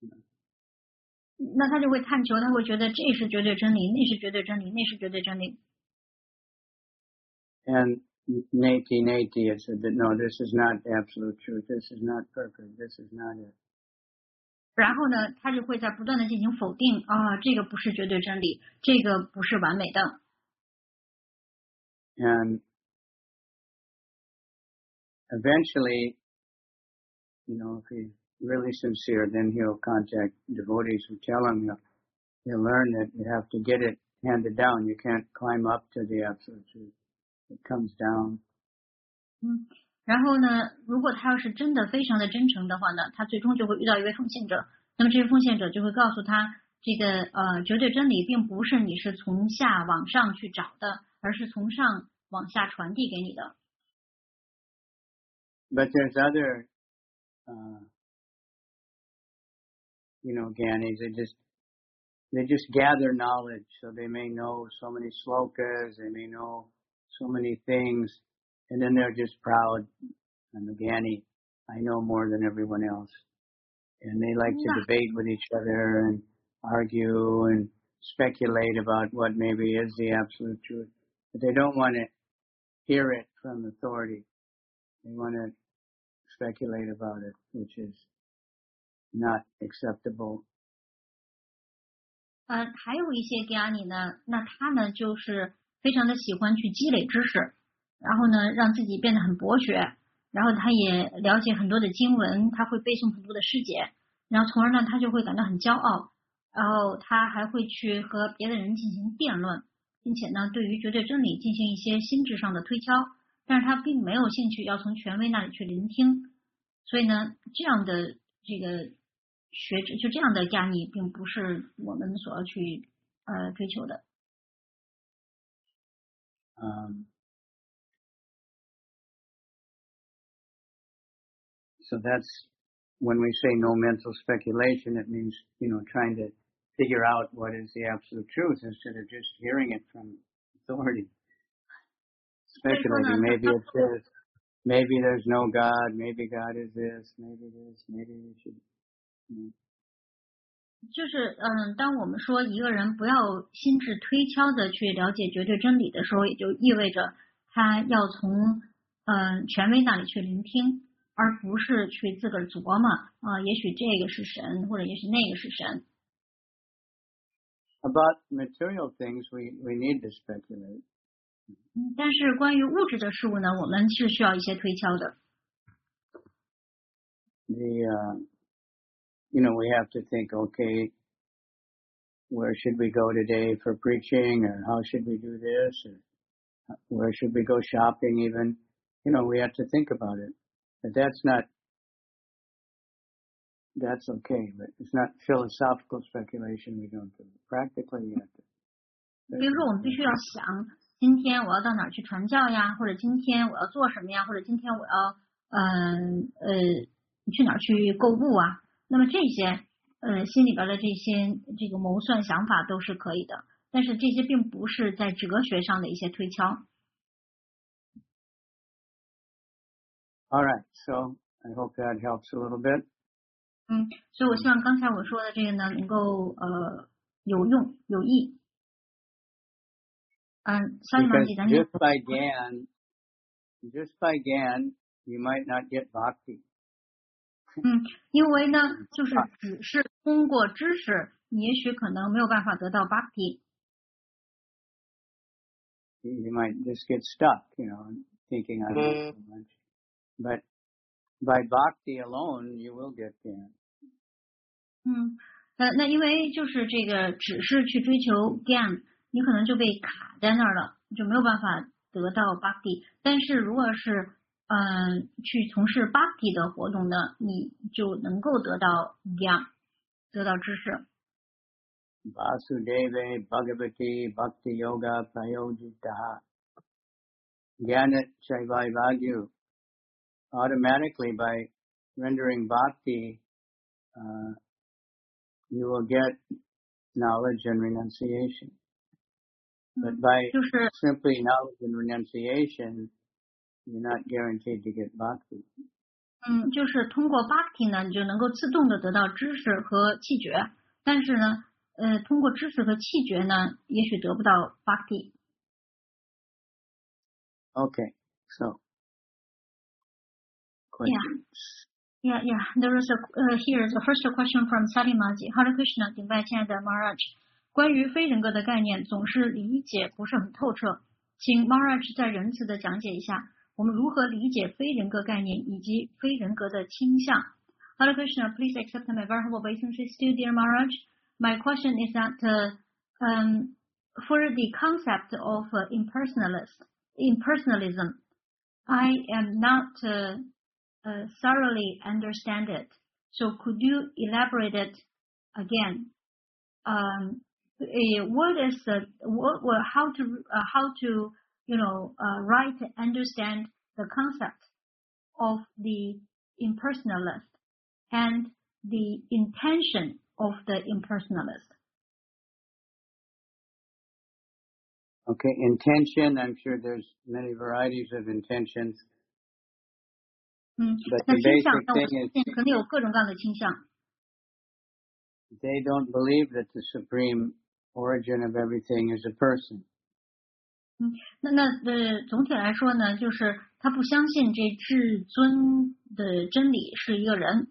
那他就会探求，他会觉得这是绝对真理，那是绝对真理，那是绝对真理。 And nati nati, it said that no, this is not absolute truth. This is not perfect. This is not it. 然后呢，他就会在不断的进行否定啊，这个不是绝对真理，这个不是完美的。 And eventually, you know, if he's really sincere, then he'll contact devotees who tell him he'll, he'll learn that you have to get it handed down. You can't climb up to the absolute truth. It comes down. 嗯，然后呢，如果他要是真的非常的真诚的话呢，他最终就会遇到一位奉献者。那么这位奉献者就会告诉他，这个呃绝对真理并不是你是从下往上去找的，而是从上往下传递给你的。 But there's other, uh, you know, Gyanis, they just, they just gather knowledge. So they may know so many slokas, they may know so many things, and then they're just proud. I'm a Gyani. I know more than everyone else. And they like to debate with each other and argue and speculate about what maybe is the absolute truth. But they don't want to hear it from authority. They want to speculate about it, which is not acceptable. 呃，还有一些 Gyani 呢，那他呢就是非常的喜欢去积累知识，然后呢让自己变得很博学，然后他也了解很多的经文，他会背诵很多的诗解，然后从而呢他就会感到很骄傲，然后他还会去和别的人进行辩论，并且呢对于绝对真理进行一些心智上的推敲，但是他并没有兴趣要从权威那里去聆听，所以呢这样的这个学者就这样的Gyani并不是我们所要去呃追求的。 Um, so that's when we say no mental speculation, it means, you know, trying to figure out what is the absolute truth instead of just hearing it from authority. Speculating, maybe it's this, maybe there's no God, maybe God is this, maybe this, maybe we should. You know. 就是嗯，当我们说一个人不要心智推敲的去了解绝对真理的时候，也就意味着他要从嗯权威那里去聆听，而不是去自个儿琢磨啊，也许这个是神，或者也许那个是神。 About material things, we we need to speculate. 嗯，但是关于物质的事物呢，我们是需要一些推敲的。 The uh, you know, we have to think, okay, where should we go today for preaching, or how should we do this, or where should we go shopping even? You know, we have to think about it. But that's not, that's okay, but it's not philosophical speculation we don't do. Practically, you have to. 比如说，我们必须要想，今天我要到哪儿去传教呀，或者今天我要做什么呀，或者今天我要嗯 呃, 呃去哪儿去购物啊。那么这些呃心里边的这些这个谋算想法都是可以的，但是这些并不是在哲学上的一些推敲。 All right, so I hope that helps a little bit. 嗯，所以我希望刚才我说的这个呢，能够呃有用有益。嗯，所以呢， just by Gyan, just by Gyan, you might not get bhakti. 嗯，因为呢，就是只是通过知识，你也许可能没有办法得到 bhakti。 You might just get stuck, you know, thinking I know so much. But by bhakti alone, you will get gyan. 嗯，呃，那因为就是这个只是去追求 gyan，你可能就被卡在那儿了，就没有办法得到 bhakti。但是如果是嗯、呃、去从事 bhakti 的活动呢，你就能够得到 gyan，得到知识。 Vasudeve Bhagavati Bhakti Yoga Prayojita Jnana Chaivagyu. Automatically, by rendering bhakti, uh, you will get knowledge and renunciation. But by 就是 simply knowledge and renunciation, you're not guaranteed to get bhakti. 嗯，就是通过 bhakti 呢，你就能够自动的得到知识和气觉。但是呢，呃，通过知识和气觉呢，也许得不到 bhakti。 Okay, so questions. Yeah, yeah. There is a uh, here the first question from Salimaji. Hare Krishna， 顶拜亲爱的 Maharaj。关于非人格的概念，总是理解不是很透彻，请 Maharaj 再仁慈的讲解一下，我们如何理解非人格概念以及非人格的倾向。Hare Krishna, please accept my very humble obeisances to dear Maharaj. My question is that uh, um, for the concept of uh, impersonalist, impersonalism, I am not uh, uh, thoroughly understand it. So could you elaborate it again? Um, uh, what is the what, what how to uh, how to you know uh, write and understand the concept of the impersonalist and the intention of the impersonalist. Okay, intention, I'm sure there's many varieties of intentions. 嗯， But 那 the 倾向， basic 那我 thing 相 is 信肯定有各种各样的倾向。 they don't believe that the supreme origin of everything is a person. 嗯，那那呃，总体来说呢，就是他不相信这至尊的真理是一个人。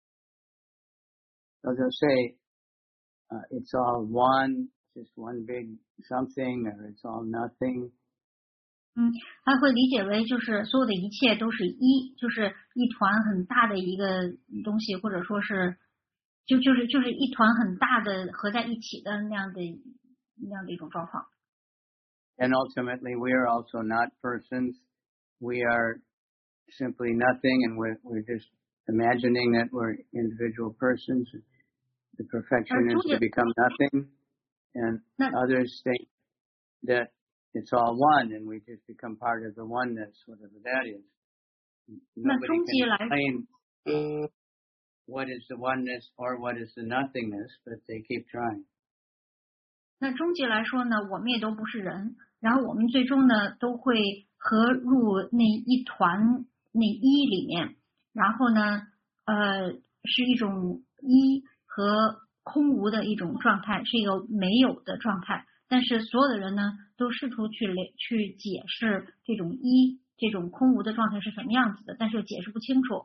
So they'll say uh, it's all one, just one big something, or it's all nothing. 嗯，他会理解为就是所有的一切都是一，就是一团很大的一个东西，或者说是就就是就是一团很大的合在一起的那样的那样的一种状况。 And ultimately, we are also not persons. We are simply nothing, and we're, we're just imagining that we're individual persons. The perfection is to become nothing, and others think that it's all one, and we just become part of the oneness, whatever that is. Nobody can explain what is the oneness or what is the nothingness, but they keep trying. 那终极来说呢，我们也都不是人，然后我们最终呢都会合入那一团那一里面，然后呢，呃，是一种一和空无的一种状态，是一个没有的状态。但是所有的人呢，都试图去去解释这种一、这种空无的状态是什么样子的，但是又解释不清楚。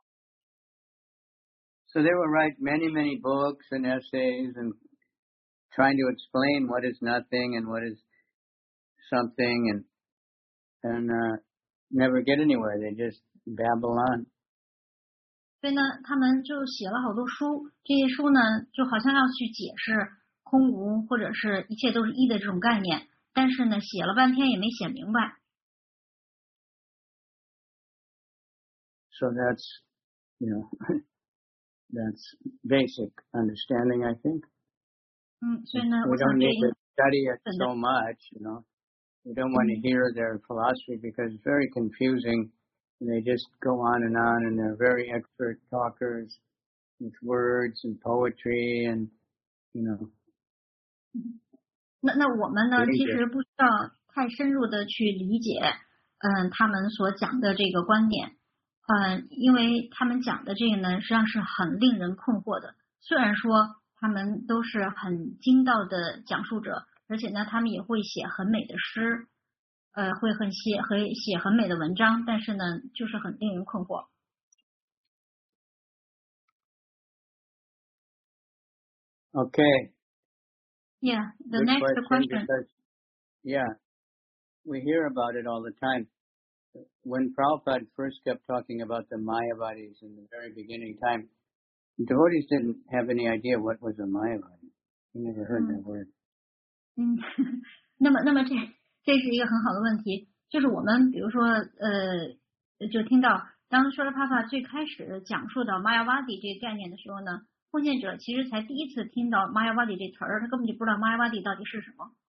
So they will write many, many books and essays and trying to explain what is nothing and what is something, and and uh, never get anywhere. They just babble on. 所以呢，他们就写了好多书，这些书呢，就好像要去解释空无或者是一切都是一的这种概念，但是呢，写了半天也没写明白。 So that's, you know, that's basic understanding, I think. 嗯，所以呢， We 我想 don't 这 need to study it 真的 so much, you know. We don't want to hear their philosophy because it's very confusing. And they just go on and on, and they're very expert talkers with words and poetry and, you know. 那那我们呢，其实不需要太深入的去理解，嗯，他们所讲的这个观点，嗯，因为他们讲的这个呢，实际上是很令人困惑的。虽然说他们都是很精到的讲述者，而且呢，他们也会写很美的诗，呃，会很写会写很美的文章，但是呢，就是很令人困惑。 Okay. Yeah, the Good next question. question. Because, yeah, we hear about it all the time. when Prabhupada first kept talking about the Mayavadis in the very beginning time, devotees didn't have any idea what was a Mayavadi. They never heard that word. 嗯，那么，那么这这是一个很好的问题，就是我们比如说，呃，就听到当说了帕帕最开始讲述到 Mayavadi 这个概念的时候呢，奉献者其实才第一次听到 Mayavadi 这词儿，他根本就不知道 Mayavadi 到底是什么。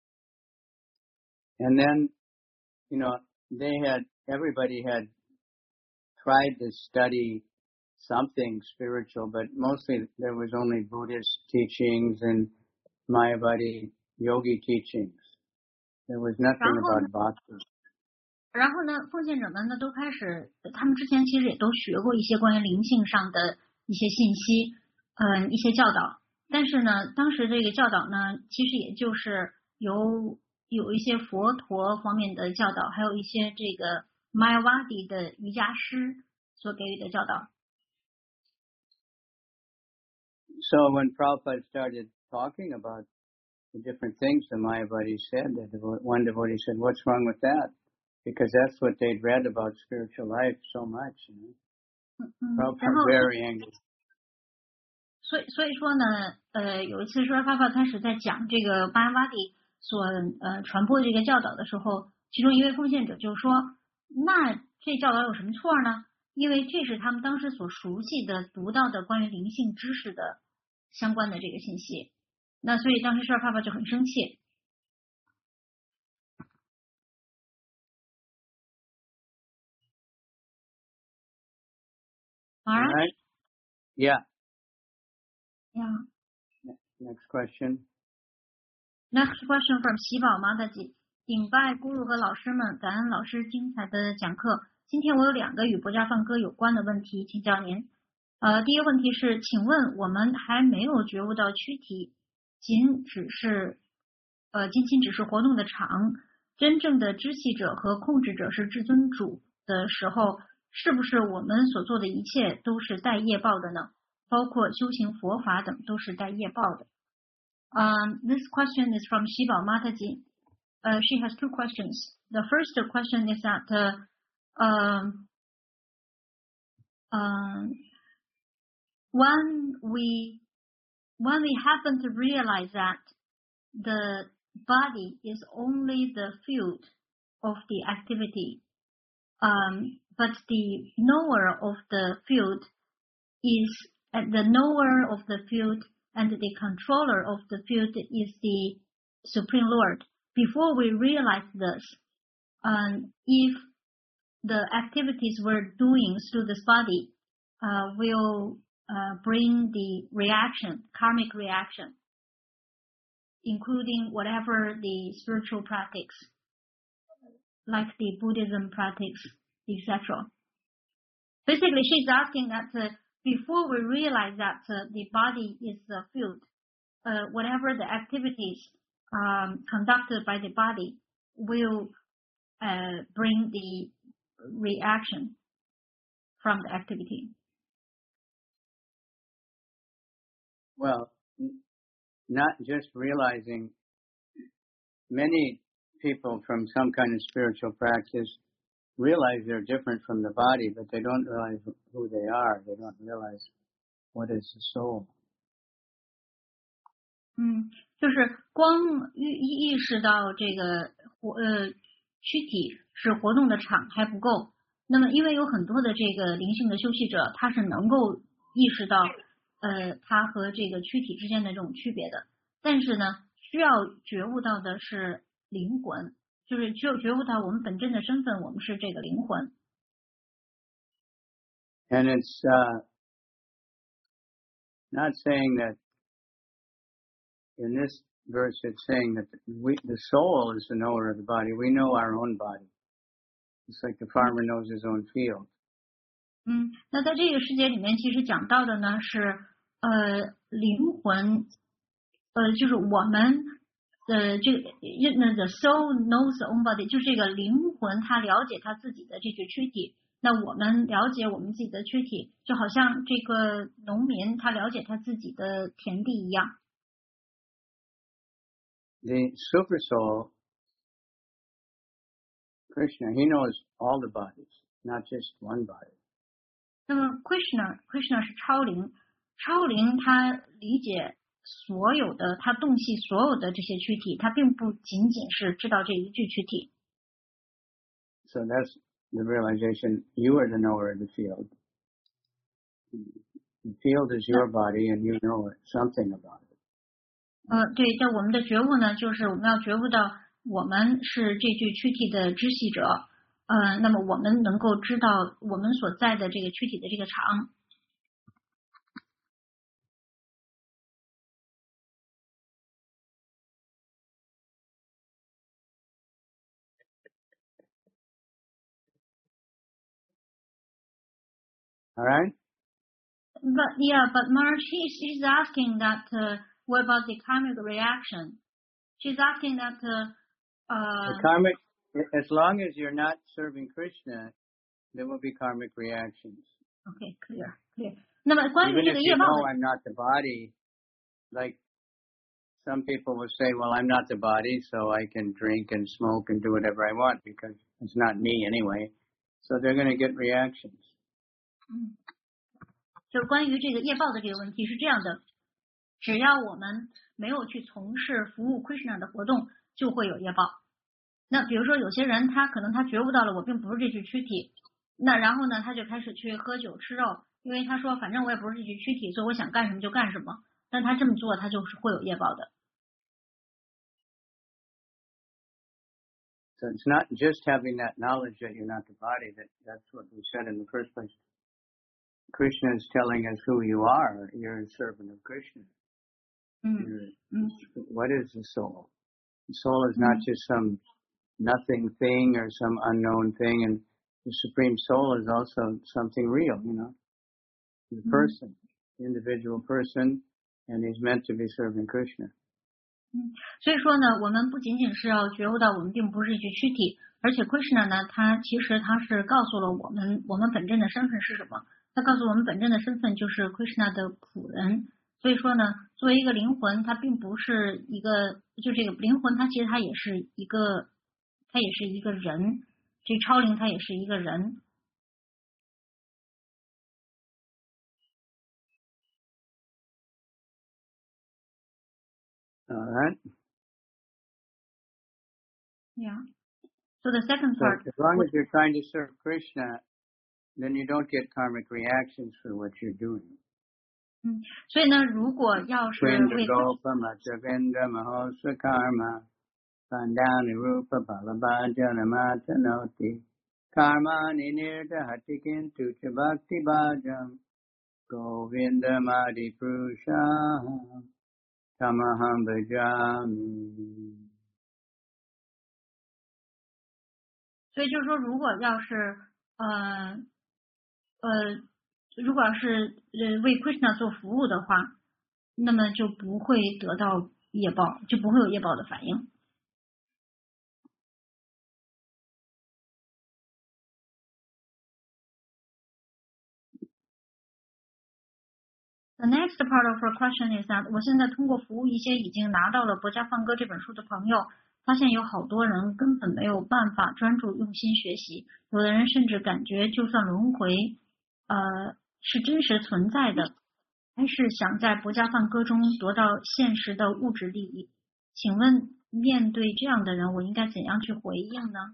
And then, you know, they had, everybody had tried to study something spiritual, but mostly there was only Buddhist teachings and Mayavadi yogi teachings. There was nothing about bhakti. 然后呢，奉献者们呢都开始，他们之前其实也都学过一些关于灵性上的一些信息，嗯，一些教导。但是呢，当时这个教导呢，其实也就是由有一些佛陀方面的教导，还有一些这个 Mayavadi 的瑜伽师所给予的教导。 So when Prabhupada started talking about the different things the Mayavadi said, that one devotee said, "What's wrong with that?" Because that's what they'd read about spiritual life so much. You know? Mm-hmm. Prabhupada very angry. 所以所以说呢，呃，有一次说爸爸开始在讲这个巴拉瓦迪所呃传播的这个教导的时候，其中一位奉献者就说：“那这教导有什么错呢？因为这是他们当时所熟悉的、读到的关于灵性知识的相关的这个信息。”那所以当时说爸爸就很生气。All right. Yeah. Yeah. Next question. Next question from 喜宝马大吉，顶拜咕噜和老师们，感恩老师精彩的讲课。今天我有两个与国家放歌有关的问题，请教您。呃，第一个问题是，请问我们还没有觉悟到躯体仅只是呃仅仅只是活动的场，真正的知悉者和控制者是至尊主的时候，是不是我们所做的一切都是带业报的呢？包括修行佛法等都是带业报的。Um, this question is from Shiba Mataji. Uh, she has two questions. The first question is that uh, um, um, when we when we happen to realize that the body is only the field of the activity, um, but the knower of the field is uh, the knower of the field and the controller of the field is the Supreme Lord. Before we realize this, um, if the activities we're doing through this body uh, will uh, bring the reaction, karmic reaction, including whatever the spiritual practice, like the Buddhism practice, et cetera. Basically, she's asking that uh, before we realize that uh, the body is a field, uh, whatever the activities um, conducted by the body will uh, bring the reaction from the activity. Well, not just realizing, many people from some kind of spiritual practice realize they're different from the body, but they don't realize who they are. They don't realize what is the soul. 嗯，就是光意意识到这个活呃躯体是活动的场还不够。那么，因为有很多的这个灵性的修习者，他是能够意识到呃他和这个躯体之间的这种区别的。但是呢，需要觉悟到的是灵魂。就是只有觉悟到我们本真的身份，我们是这个灵魂。 And it's uh, not saying that in this verse it's saying that we, the soul is the knower of the body. We know our own body. It's like the farmer knows his own field. 嗯，那在这个世界里面，其实讲到的呢是呃灵魂，呃就是我们。呃，这个那 the soul knows the own body， 就是这个灵魂，它了解它自己的这具躯体。那我们了解我们自己的躯体，就好像这个农民他了解他自己的田地一样。 The super soul, Krishna, he knows all the bodies, not just one body. 那么 Krishna Krishna 是超灵，超灵他理解所有的，他洞悉所有的这些躯体，他并不仅仅是知道这一具躯体。 So that's the realization you are the knower of the field. The field is your body and you know something about it. 呃，对，在我们的觉悟呢，就是我们要觉悟到我们是这具躯体的知悉者，呃，那么我们能够知道我们所在的这个躯体的这个场。 All right? But yeah, but Marge, she's, she's asking that uh, what about the karmic reaction? She's asking that uh, uh, The karmic, as long as you're not serving Krishna, there will be karmic reactions. Okay, clear, clear. 那么关于 Even 这 if 个 you 业报 know 的， I'm not the body, like some people will say, well, I'm not the body, so I can drink and smoke and do whatever I want because it's not me anyway. So they're going to get reactions. 嗯，就是关于这个业报的这个问题是这样的，只要我们没有去从事服务 Krishna 的活动，就会有业报。那比如说有些人他可能他觉悟到了我并不是这具躯体，那然后呢他就开始去喝酒吃肉，因为他说反正我也不是这具躯体，所以我想干什么就干什么。但他这么做他就是会有业报的。 So it's not just having that knowledge that you're not the body. That that's what we said in the first place. Krishna is telling us who you are. You're a servant of Krishna. 嗯 You're, 嗯 what is the soul? The soul is not just some nothing thing or some unknown thing, and the Supreme Soul is also something real, you know. The person, the individual person, and he's meant to be serving Krishna. 嗯，所以说呢，我们不仅仅是要觉悟到我们并不是一具躯体，而且 Krishna 呢，他其实他是告诉了我们我们本真的身份是什么。他告诉我们本真的身份就是 Krishna 的仆人。所以说呢，作为一个灵魂，它并不是一个，就这个灵魂，它其实它也是一个，它也是一个人。这超灵它也是一个人。 All right. Yeah. So the second So part. as long as you're trying to serve Krishna, then you don't get karmic reactions for what you're doing. 嗯，所以呢，如果要是为 Krindagopamatsavendra mahosa karma pandani rupa palabhajanamatanoti karmani nirdahati kintu cha bhakti bhajam govindamadi prusha tamaham bhajami. 所以就是说，如果要是呃呃，如果要是呃为 Krishna 做服务的话，那么就不会得到业报，就不会有业报的反应。The next part of her question is that 我现在通过服务一些已经拿到了《博家放歌》这本书的朋友，发现有好多人根本没有办法专注用心学习，有的人甚至感觉就算轮回呃是真实存在的，还是想在《博家放歌》中得到现实的物质利益。请问面对这样的人，我应该怎样去回应呢？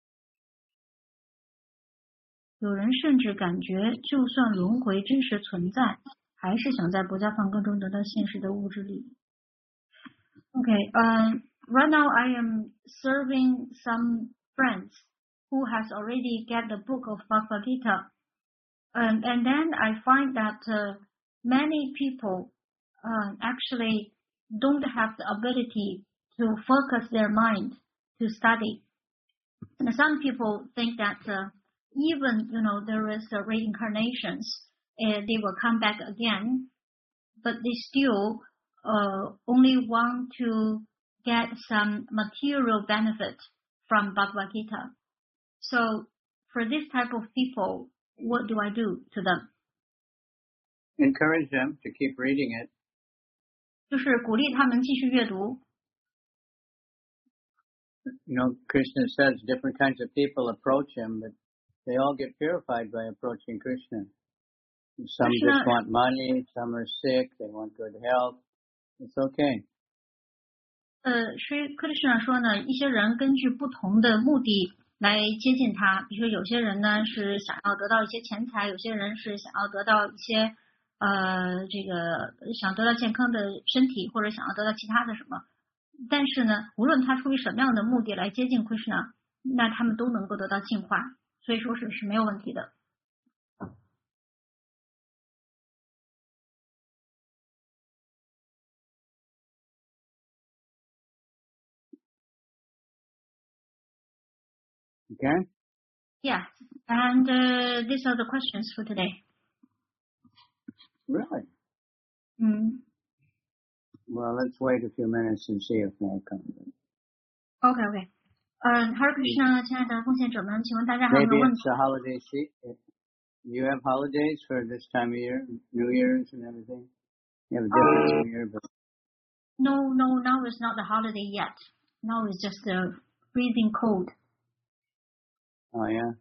有人甚至感觉就算轮回真实存在，还是想在《博家放歌》中得到现实的物质利益。Okay, um, right now I am serving some friends who has already get the book of Bhagavad Gita, um, and then I find that uh, many people uh, actually don't have the ability to focus their mind to study. And some people think that uh, even you know there is uh, reincarnations, uh, they will come back again, but they still uh, only want to get some material benefit from Bhagavad Gita. So for this type of people, what do I do to them? Encourage them to keep reading it. 就是鼓励他们继续阅读。 you know, Krishna says different kinds of people approach him, but they all get purified by approaching Krishna. Some just want money, some are sick, they want good health. It's okay. 呃，所以克里斯纳说呢，一些人根据不同的目的来接近他，比如说有些人呢是想要得到一些钱财，有些人是想要得到一些呃这个想得到健康的身体，或者想要得到其他的什么。但是呢，无论他出于什么样的目的来接近 Krishna， 那他们都能够得到净化，所以说是是没有问题的。 Okay? Yeah, and uh, these are the questions for today. Really? Mm. Well, let's wait a few minutes and see if more come. OK OK. 呃 Hare Krishna， 亲爱的奉献者们，请问大家还有没 Maybe 有问 it's 题？ a holiday season. You have holidays for this time of year, New Year's and everything? You have a different New Year, but No, no, now is not the holiday yet. Now is just the freezing cold. oh yeah?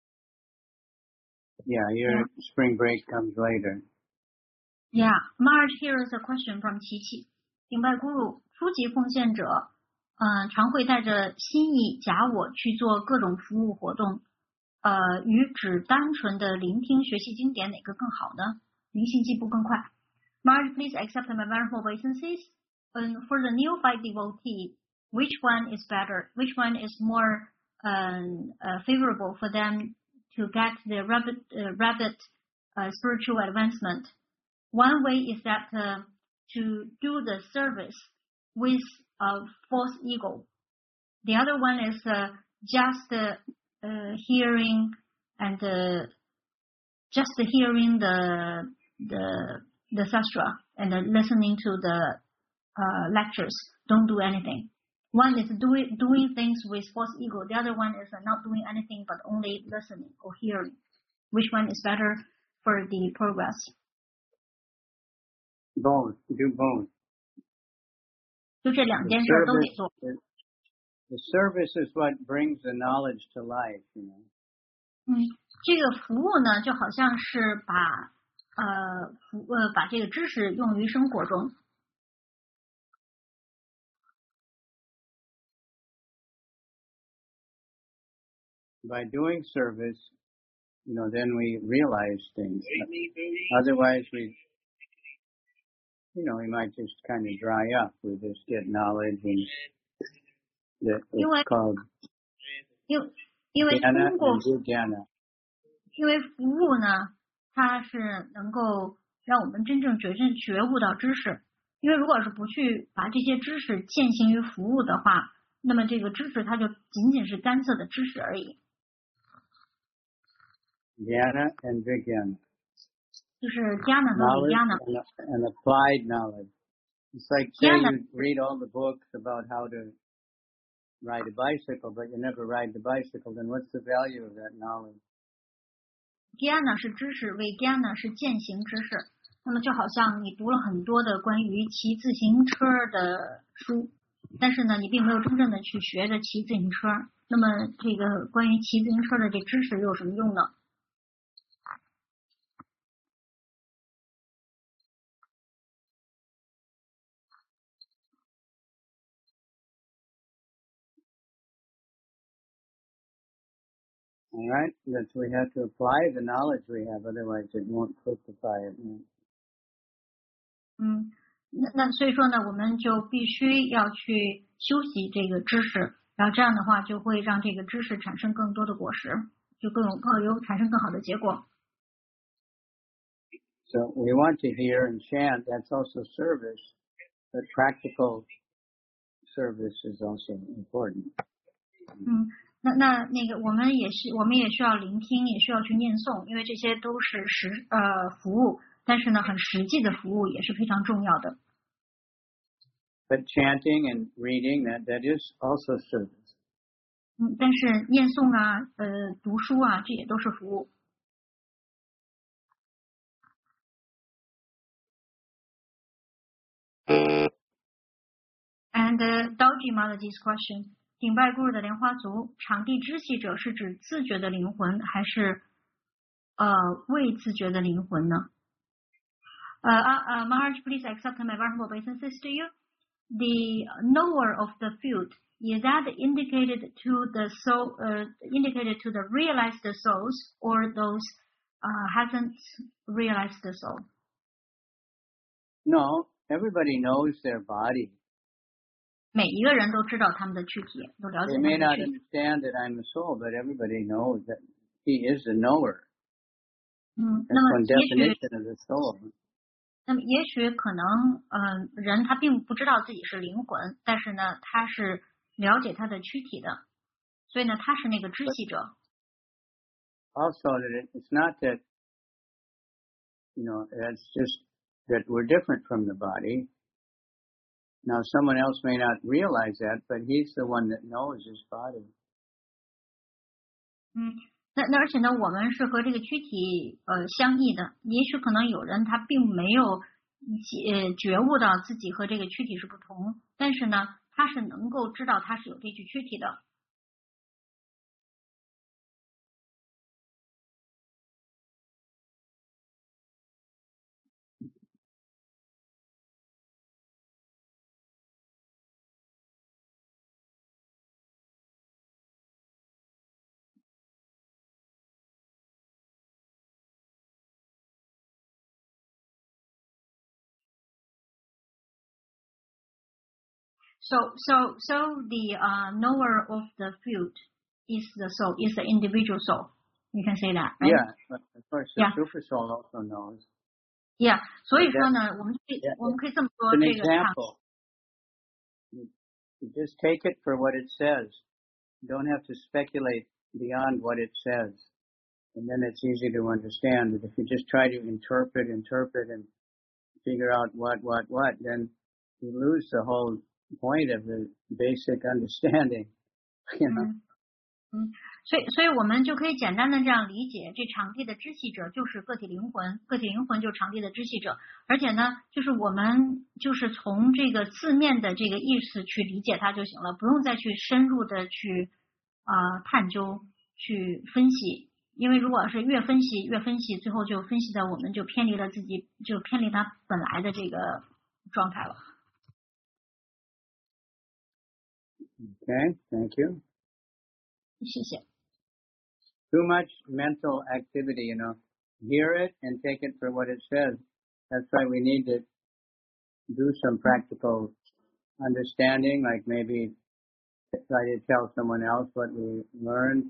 Yeah, your Yeah. spring break comes later. Yeah, Marge, here is a question from 琪琪。顶拜咕噜，初级奉献者，嗯、呃，常会带着心意假我去做各种服务活动，呃，与只单纯的聆听学习经典哪个更好呢？灵性进步更快。Marge, please accept my venerable obeisances. Um, for the neophyte devotee, which one is better? Which one is more um, uh, favorable for them to get the rapid, uh, rapid uh, spiritual advancement? One way is that uh, to do the service with a false ego. The other one is uh, just uh, uh, hearing and uh, just hearing the the the sastra and uh, listening to the uh, lectures. Don't do anything. One is doing doing things with false ego. The other one is uh, not doing anything but only listening or hearing. Which one is better for the progress? Both. Do both. 就这两 The 件事儿都得 service, 做。 the, the service is what brings the knowledge to life, you know. 嗯，这个服务呢，就好像是把呃服呃把这个知识用于生活中。 By doing service, you know, then we realize things. Otherwise, we, you know, we might just kind of dry up. We just get knowledge, and that it's called 因因为 jnana 通过 and vijnana. 因为服务呢，它是能够让我们真正觉真觉悟到知识。因为如果是不去把这些知识践行于服务的话，那么这个知识它就仅仅是干涩的知识而已。 Jnana and vijnana. 就是 jnana 和 Knowledge vijnana。 and, and applied knowledge. It's like, say Jnana. you read all the books about how to ride a bicycle, but you never ride the bicycle, then what's the value of that knowledge? jnana 是知识 vijnana 是践行知识。那么就好像你读了很多的关于骑自行车的书，但是呢，你并没有真正的去学着骑自行车。那么这个关于骑自行车的这知识又有什么用呢？ All right? That's we have to apply the knowledge we have, otherwise it won't fructify it. 嗯，那那所以说呢，我们就必须要去修习这个知识，然后这样的话就会让这个知识产生更多的果实，就更有更有产生更好的结果。 So we want to hear and chant, that's also service, but practical service is also important. 嗯，那那那个我们也是，我们也需要聆听，也需要去念诵，因为这些都是实呃服务，但是呢，很实际的服务也是非常重要的。 But chanting and reading, that, that is also service. 嗯，但是念诵啊，呃，读书啊，这也都是服务。 And uh, Daoji Mataji's question. 顶拜 Guru 的莲花族，场地知悉者是指自觉的灵魂，还是呃未自觉的灵魂呢？呃啊呃 Maharaj, please accept my venerable obeisances to you. The knower of the field, is that indicated to the soul, uh, indicated to the realized souls, or those uh, hasn't realized the soul? No, everybody knows their body. 每一个人都知道他们的躯体，都了解 They 他 may 们的 not 躯体。 understand that I'm a soul, but everybody knows that he is the knower. 嗯， That's 那么 one 也许 definition of the soul. 那么也许可能，嗯、呃，人他并不知道自己是灵魂，但是呢，他是了解他的躯体的，所以呢，他是那个知悉者。 Also, that it, it's not that, you know, it's just that we're different from the body. Now, someone else may not realize that, but he's the one that knows his body. 嗯，那那而且呢，我们是和这个躯体呃相异的。也许可能有人他并没有呃觉悟到自己和这个躯体是不同，但是呢，他是能够知道他是有这具躯体的。 So, so, so the uh, knower of the field is the soul, is the individual soul. You can say that, right? Yeah, but of course, the Yeah. super soul also knows. Yeah. 所以说呢，我们可以 Yeah, 我们可以这么说， It's an 这个场 example. You, you just take it for what it says. You don't have to speculate beyond what it says. And then it's easy to understand. But if you just try to interpret, interpret, and figure out what, what, what, then you lose the whole point of the basic understanding. You know? 嗯嗯，所以所以我们就可以简单的这样理解，这场地的知悉者就是个体灵魂，个体灵魂就是场地的知悉者，而且呢，就是我们就是从这个字面的这个意思去理解它就行了，不用再去深入的去啊、呃、探究去分析，因为如果是越分析越分析，最后就分析的我们就偏离了自己，就偏离它本来的这个状态了。 Okay, thank you. 谢谢。 Too much mental activity, you know. Hear it and take it for what it says. That's why we need to do some practical understanding, like maybe try to tell someone else what we learned.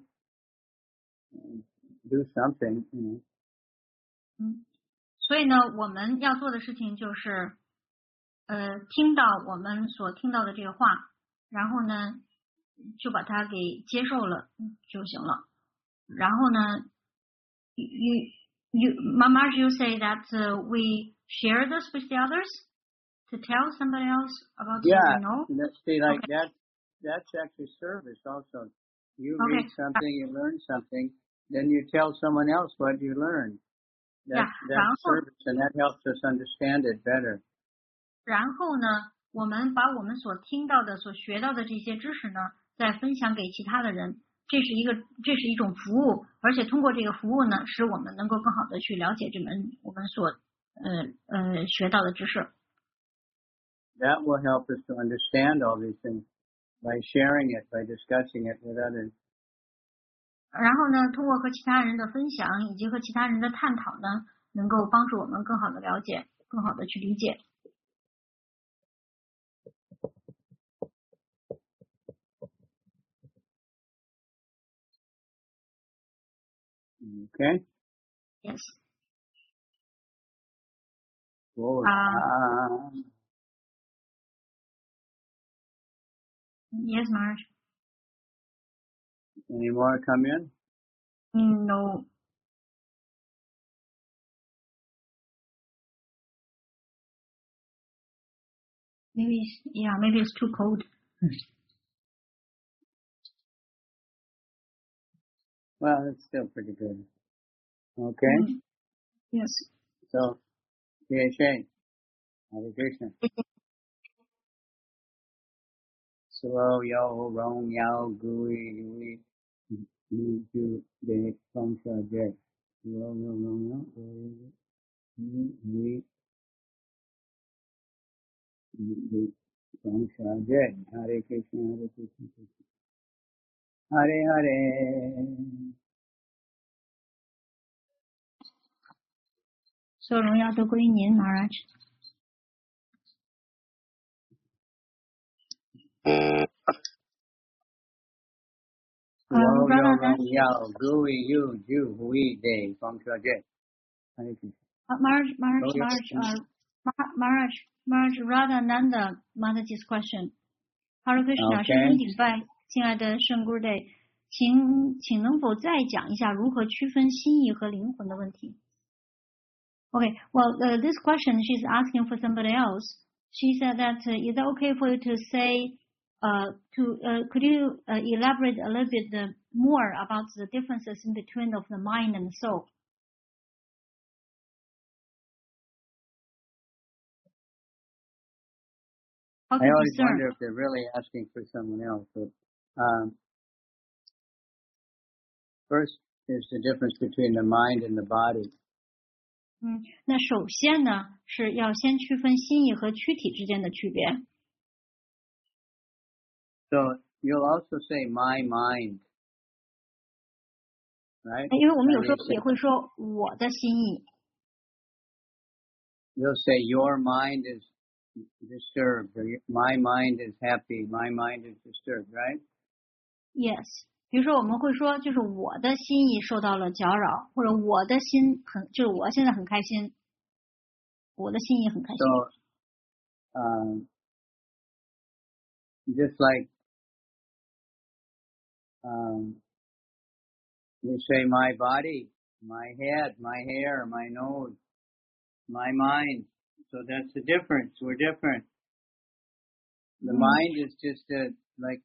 Do something, you know. 嗯，所以呢，我们要做的事情就是，呃，听到我们所听到的这个话，然后呢，就把它给接受了就行了。然后呢，you you Mama, you say that uh, we share this with the others to tell somebody else about what Yeah, we know. that, see, like Okay. that, that's actually service also. You Okay. read something, you learn something, then you tell someone else what you learned. That, Yeah, that's 然后 service, and that helps us understand it better. 然后呢，我们把我们所听到的、所学到的这些知识呢，再分享给其他的人，这是一个，这是一种服务，而且通过这个服务呢，使我们能够更好的去了解这门我们所呃呃学到的知识。 That will help us to understand all these things by sharing it, by discussing it with others. 然后呢，通过和其他人的分享以及和其他人的探讨呢，能够帮助我们更好的了解，更好的去理解。 Okay? Yes. Cool. Uh, Yes, Marge. Any more come in? Mm, No. Maybe it's, yeah, maybe it's too cold. Well, it's still pretty good. Okay? Mm, Yes. So, P H A, Hare Krishna. Slow yo rong yao gui yui yu ju de feng sha je. Slow yo rong yao gui yui yu feng sha je. Hare Krishna, Hare Krishna, Krishna Hare Hare. 所有荣耀都归于您 Maharaj。 Slow yo Radha rong Nanda, yao gui yu ju hui de feng sha je. Hare Krishna. uh, Maharaj, Maharaj, Slow yo- Maharaj, uh, Ma- Maharaj, Maharaj Radha Nanda Mataji's question. Hare Krishna， Okay. 深深顶拜，亲爱的圣 Gurudev， 请请能否再讲一下如何区分心意和灵魂的问题？ Okay, well, uh, this question she's asking for somebody else. She said that uh, is that okay for you to say, uh, to uh, could you uh, elaborate a little bit uh, more about the differences in between of the mind and the soul? How to I always discern? wonder if they're really asking for someone else. But um, first is the difference between the mind and the body. 嗯，那首先呢是要先区分心意和躯体之间的区别。 So you'll also say my mind, right? 因为我们有 And 时候 you say- 也会说我的心意， You'll say your mind is disturbed, or my mind is happy, my mind is disturbed, right? Yes， 比如说我们会说，就是我的心意受到了搅扰，或者我的心很，就是我现在很开心，我的心意很开心。 So, um, just like um, you say my body, my head, my hair, my nose, my mind. So that's the difference. We're different. The Mm. mind is just a, like,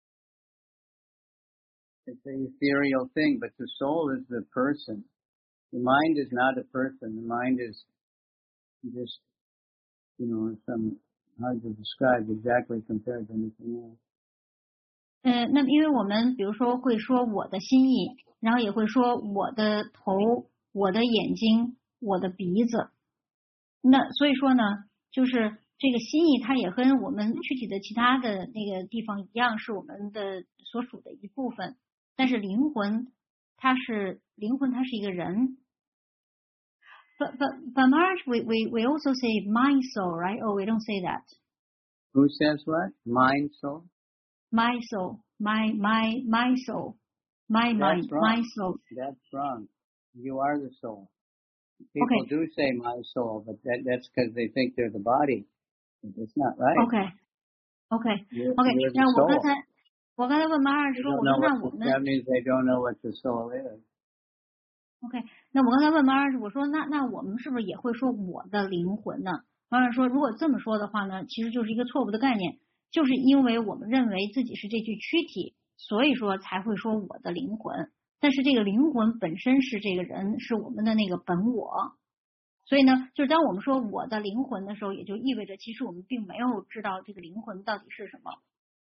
it's an ethereal thing, but the soul is the person. The mind is not a person. The mind is just, you know, some hard to describe exactly compared to anything else. 呃，那么因为我们比如说会说我的心意，然后也会说我的头、我的眼睛、我的鼻子，那所以说呢，就是这个心意它也跟我们躯体的其他的那个地方一样，是我们的所属的一部分。但是灵魂，它是灵魂，它是一个人。But but but Maharaj, we we we also say my soul, right? Oh, we don't say that. Who says what? Mind, soul? My soul, my my my soul, my mind, That's wrong. my soul. That's wrong. You are the soul. People Okay. do say my soul, but that, that's because they think they're the body. It's not right. Okay. Okay. You're, Okay. you're the 那我刚 soul. 才我刚才问马尔 They 说， don't 我 know 说那 what 我 the, 们 that means they don't know what the soul is. OK，那我刚才问马尔，我说那那我们是不是也会说我的灵魂呢？马尔说，如果这么说的话呢，其实就是一个错误的概念，就是因为我们认为自己是这具躯体，所以说才会说我的灵魂。但是这个灵魂本身是这个人，是我们的那个本我。所以呢，就是当我们说我的灵魂的时候，也就意味着其实我们并没有知道这个灵魂到底是什么。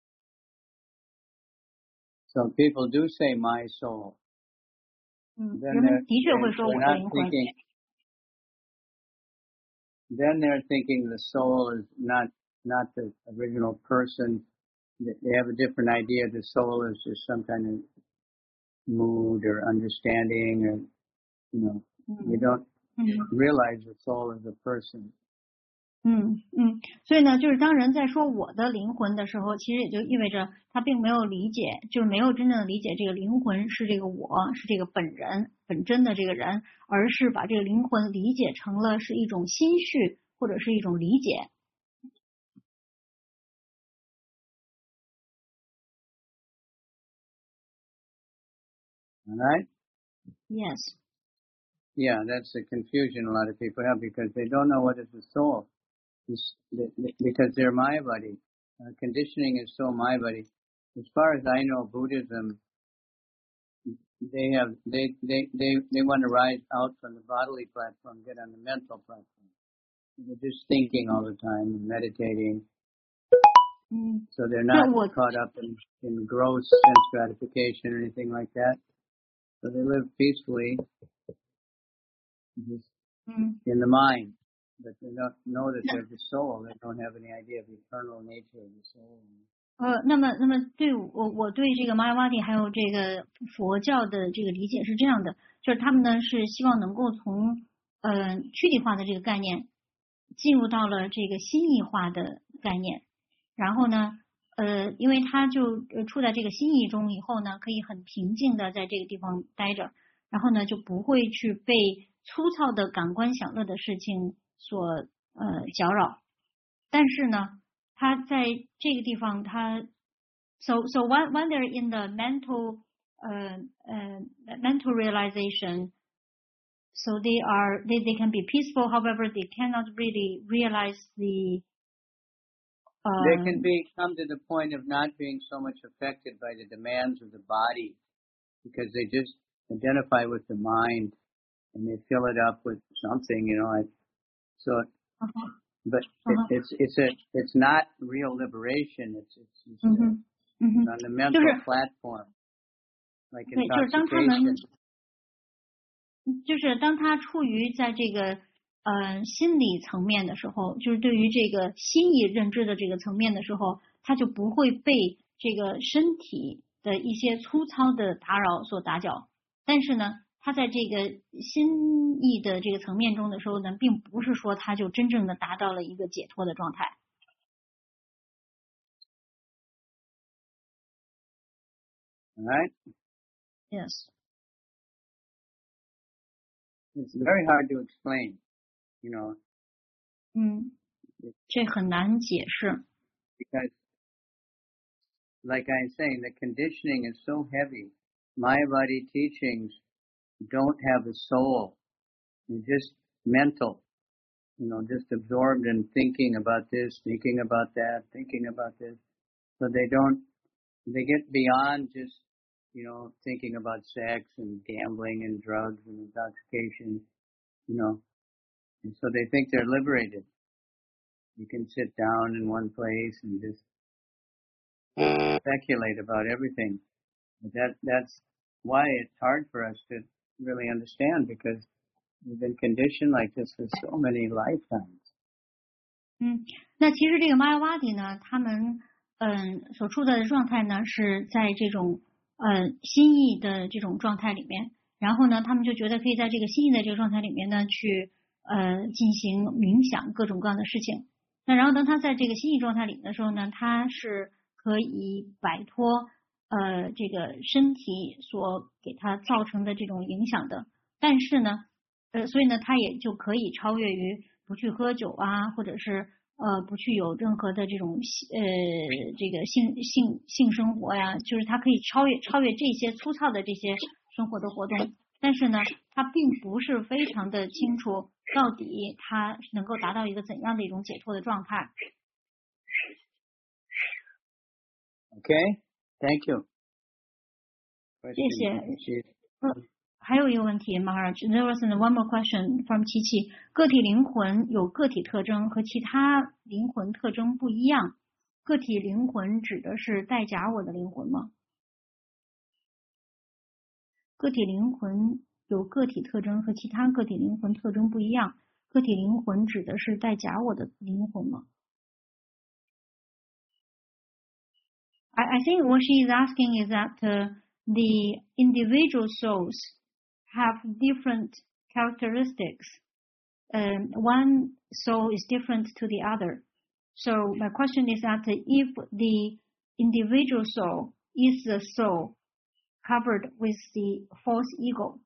So people do say my soul. 嗯， Then 人们 they're, 的确会 they're, 说我 they're 的 not 灵魂。 thinking. Then they're thinking the soul is not not the original person. They have a different idea. The soul is just some kind of mood or understanding, or you know, 嗯 you don't 嗯 realize the soul is a person. 嗯嗯，所以呢，就是当人在说我的灵魂的时候，其实也就意味着他并没有理解，就是没有真正的理解这个灵魂是这个我，是这个本人本真的这个人，而是把这个灵魂理解成了是一种心绪或者是一种理解。 All right? Yes. Yeah, that's the confusion a lot of people have because they don't know what is the soul. It's, because they're Mayavadi. Uh, conditioning is so Mayavadi. As far as I know, Buddhism, they have they they they, they want to rise out from the bodily platform, get on the mental platform. They're just thinking all the time and meditating. 嗯， So they're 那 not 我 caught up in, in gross sense gratification or anything like that. So they live peacefully just 嗯 in the mind. But they don't know that 那 they're the soul. They don't have any idea of the eternal nature of the soul. 呃，那么，那么对我我对这个玛雅瓦蒂还有这个佛教的这个理解是这样的，就是他们呢是希望能够从呃躯体化的这个概念进入到了这个心意化的概念，然后呢，呃，因为他就呃处在这个心意中以后呢，可以很平静的在这个地方待着，然后呢就不会去被粗糙的感官享乐的事情所呃搅扰，但是呢。他在这个地方，他 so so when when they're in the mental uh, uh, mental realization, so they are they, they can be peaceful. However, they cannot really realize the. Um, they can be come to the point of not being so much affected by the demands of the body, because they just identify with the mind and they fill it up with something, you know. Like, so. uh-huh. But uh-huh. it, it's it's a it's not real liberation. It's it's, it's, mm-hmm. a, Mm-hmm. it's on the mental platform, like 对，就是当他们 intoxication. 就是当他处于在这个呃心理层面的时候，就是对于这个心意认知的这个层面的时候，他就不会被这个身体的一些粗糙的打扰所打搅。但是呢，他在这个心意的这个层面中的时候呢，并不是说他就真正的达到了一个解脱的状态。 All right. Yes. It's very hard to explain, you know. 嗯，这很难解释。 Because, like I'm saying, the conditioning is so heavy. Mayavadi teachings don't have a soul. They're just mental. You know, just absorbed in thinking about this, thinking about that, thinking about this. So they don't, they get beyond just, you know, thinking about sex and gambling and drugs and intoxication, you know. And so they think they're liberated. You can sit down in one place and just speculate about everything. But that, that's why it's hard for us to really understand, because we've been conditioned like this for so many lifetimes. 嗯，那其实这个玛雅瓦蒂呢，他们嗯所处的状态呢是在这种呃心意的这种状态里面，然后呢，他们就觉得可以在这个心意的这个状态里面呢去呃进行冥想各种各样的事情。那然后当他在这个心意状态里的时候呢，他是可以摆脱呃这个身体所给他造成的这种影响的，但是呢，呃，所以呢，他也就可以超越于不去喝酒啊，或者是呃不去有任何的这种呃这个性性性生活呀，就是他可以超越超越这些粗糙的这些生活的活动，但是呢，他并不是非常的清楚到底他能够达到一个怎样的一种解脱的状态。 Okay, thank you. 谢谢。 Question. 嗯，还有一个问题 ，Maharaj, there was one more question from 琪琪。个体灵魂有个体特征和其他灵魂特征不一样。个体灵魂指的是带假我的灵魂吗？个体灵魂有个体特征和其他个体灵魂特征不一样。个体灵魂指的是带假我的灵魂吗？ I, I think what she is asking is that uh, the individual souls have different characteristics. Um, one soul is different to the other. So my question is that if the individual soul is the soul covered with the false ego.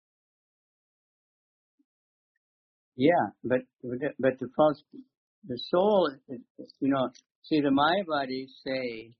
Yeah, but but the false, the soul, you know, see the Mayavadis say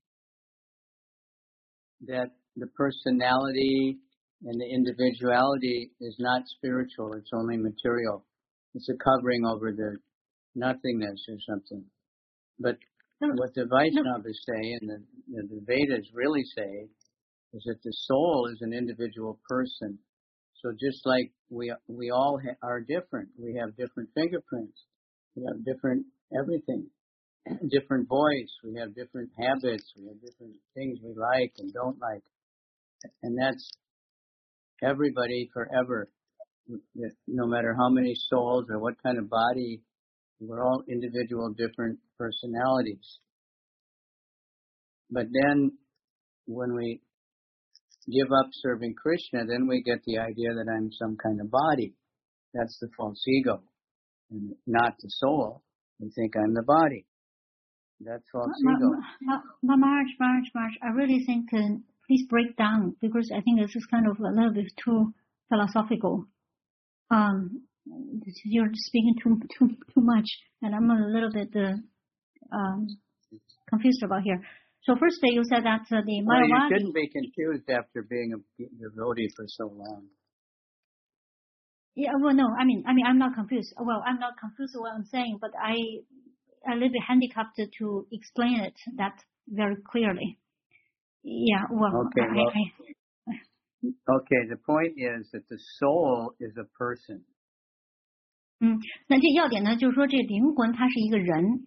that the personality and the individuality is not spiritual, it's only material. It's a covering over the nothingness or something. But No, what the Vaishnavas say and the, the Vedas really say is that the soul is an individual person. So just like we we all ha- are different, we have different fingerprints, we have different everything. different voice, we have different habits, we have different things we like and don't like. And that's everybody forever. No matter how many souls or what kind of body, we're all individual different personalities. But then when we give up serving Krishna, then we get the idea that I'm some kind of body. That's the false ego, and not the soul. We think I'm the body. That's false Ma- ego. Ma- Ma- Marge, Marge, Marge, I really think, uh, please break down, because I think this is kind of a little bit too philosophical. Um, you're speaking too too too much, and I'm a little bit uh, um, confused about here. So first, uh, you said that uh, the Well, you Mayavadi. shouldn't be confused after being a devotee for so long. Yeah, well, no, I mean, I mean, I'm not confused. Well, I'm not confused with what I'm saying, but I a little bit handicapped to explain it that very clearly. Yeah, well, Okay, I, well, I, okay. The point is that the soul is a person. 嗯，那这要点呢，就是说这灵魂它是一个人。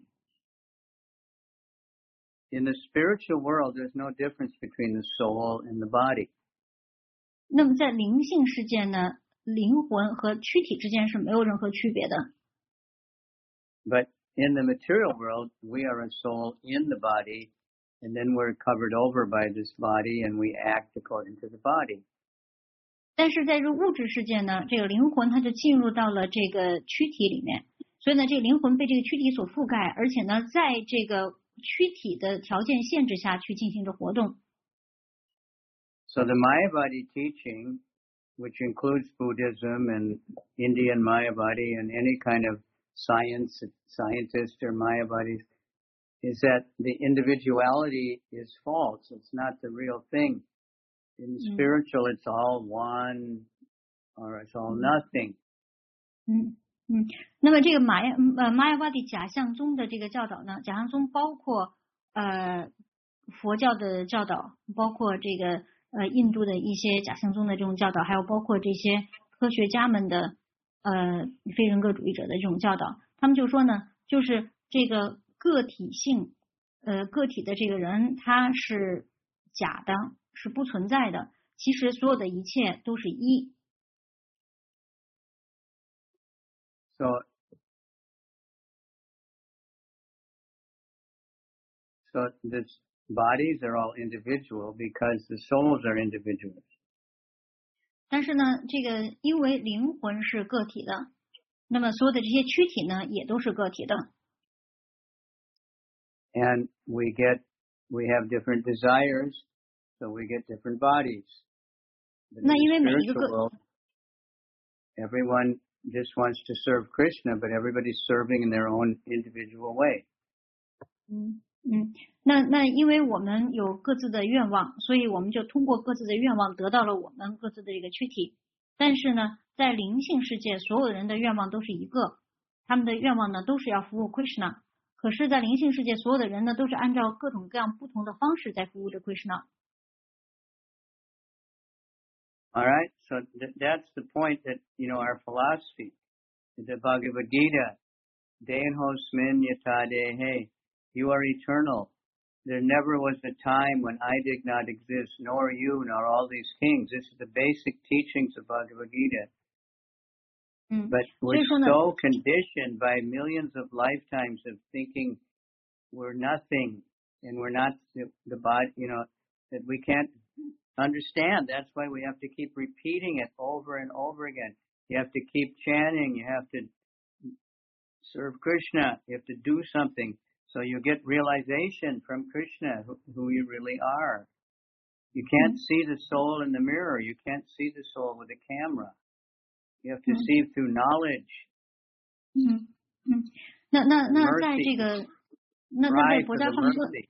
In the spiritual world, there's no difference between the soul and the body. 那么在灵性世界呢，灵魂和躯体之间是没有任何区别的。 But in the material world, we are a soul in the body, and then we're covered over by this body, and we act according to the body. 但是在这物质世界呢，这个灵魂它就进入到了这个躯体里面，所以呢，这个灵魂被这个躯体所覆盖，而且呢，在这个躯体的条件限制下去进行着活动。 So the Mayavadi teaching, which includes Buddhism and Indian Mayavadi and any kind of science, scientist or Mayavadis, is that the individuality is false. It's not the real thing. In Mm. spiritual, it's all one or it's all nothing. 嗯嗯，那么这个玛雅呃玛雅瓦蒂假象宗的这个教导呢，假象宗包括呃佛教的教导，包括这个呃印度的一些假象宗的这种教导，还有包括这些科学家们的呃非人格主义者的这种教导。他们就说呢，就是这个个体性呃个体的这个人他是假的，是不存在的。其实所有的一切都是一。 So, so the bodies are all individual because the souls are individuals. 但是呢，这个因为灵魂是个体的，那么所有的这些躯体呢，也都是个体的。 And we get, we have different desires, so we get different bodies. But in 那因为 the 每一个 spiritual 个 world, everyone just wants to serve Krishna, but everybody's serving in their own individual way. 嗯嗯，那那因为我们有各自的愿望，所以我们就通过各自的愿望得到了我们各自的这个躯体。但是呢，在灵性世界，所有人的愿望都是一个，他们的愿望呢都是要服务 Krishna。可是，在灵性世界，所有的人呢都是按照各种各样不同的方式在服务着 Krishna。 All right, so th- that's the point that, you know, our philosophy, the Bhagavad Gita, Dehosmin yata dehe, you are eternal. There never was a time when I did not exist, nor you, nor all these kings. This is the basic teachings of Bhagavad Gita. 嗯， But 所 we're 以说呢， so conditioned by millions of lifetimes of thinking we're nothing and we're not the, the body, you know, that we can't understand. That's why we have to keep repeating it over and over again. You have to keep chanting. You have to serve Krishna. You have to do something. So you get realization from Krishna who, who you really are. You can't Mm. see the soul in the mirror. You can't see the soul with a camera. You have to Mm. see through knowledge. 嗯嗯，那那那在 Mercy. 这个那那在 Strive 佛 for 家 the 放歌。 mercy.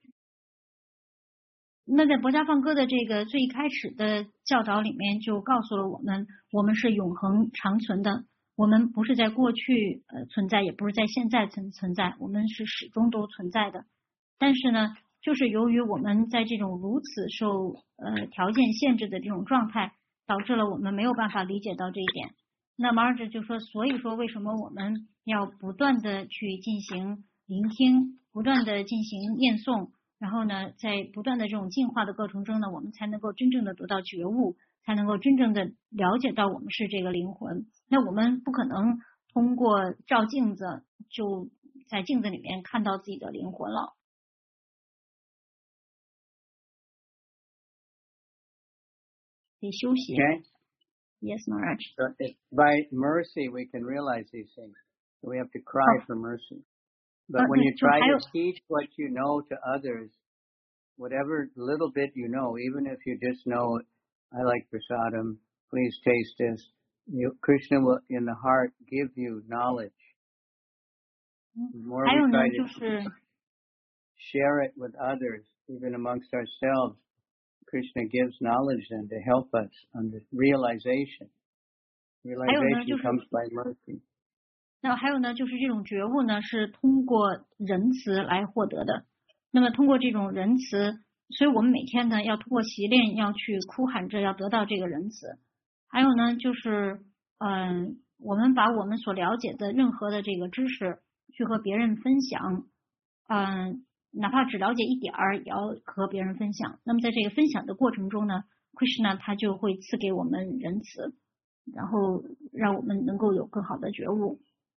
那在佛家放歌的这个最开始的教导里面，就告诉了我们，我们是永恒长存的，我们不是在过去呃存在，也不是在现在存存在，我们是始终都存在的。但是呢，就是由于我们在这种如此受呃条件限制的这种状态，导致了我们没有办法理解到这一点。那么二者就说，所以说为什么我们要不断的去进行聆听， 不断的进行念诵，然后呢，在不断的这种进化的过程中呢，我们才能够真正的得到觉悟，才能够真正的了解到我们是这个灵魂。那我们不可能通过照镜子就在镜子里面看到自己的灵魂了。得休息。 Okay? Yes, Maharaj. So it, by mercy, we can realize these things. So we have to cry Oh. for mercy. But Uh, when you so try I- to teach what you know to others, whatever little bit you know, even if you just know, I like prasadam, please taste this, you, Krishna will, in the heart, give you knowledge. The more 还有 we 呢， try 就 to 是 share it with others, even amongst ourselves, Krishna gives knowledge then to help us under realization. Realization 就是 comes by mercy. 那还有呢，就是这种觉悟呢，是通过仁慈来获得的。那么通过这种仁慈，所以我们每天呢要通过习练，要去哭喊着要得到这个仁慈。还有呢，就是嗯，我们把我们所了解的任何的这个知识去和别人分享，嗯，哪怕只了解一点儿，也要和别人分享。那么在这个分享的过程中呢 ，Krishna 他就会赐给我们仁慈，然后让我们能够有更好的觉悟。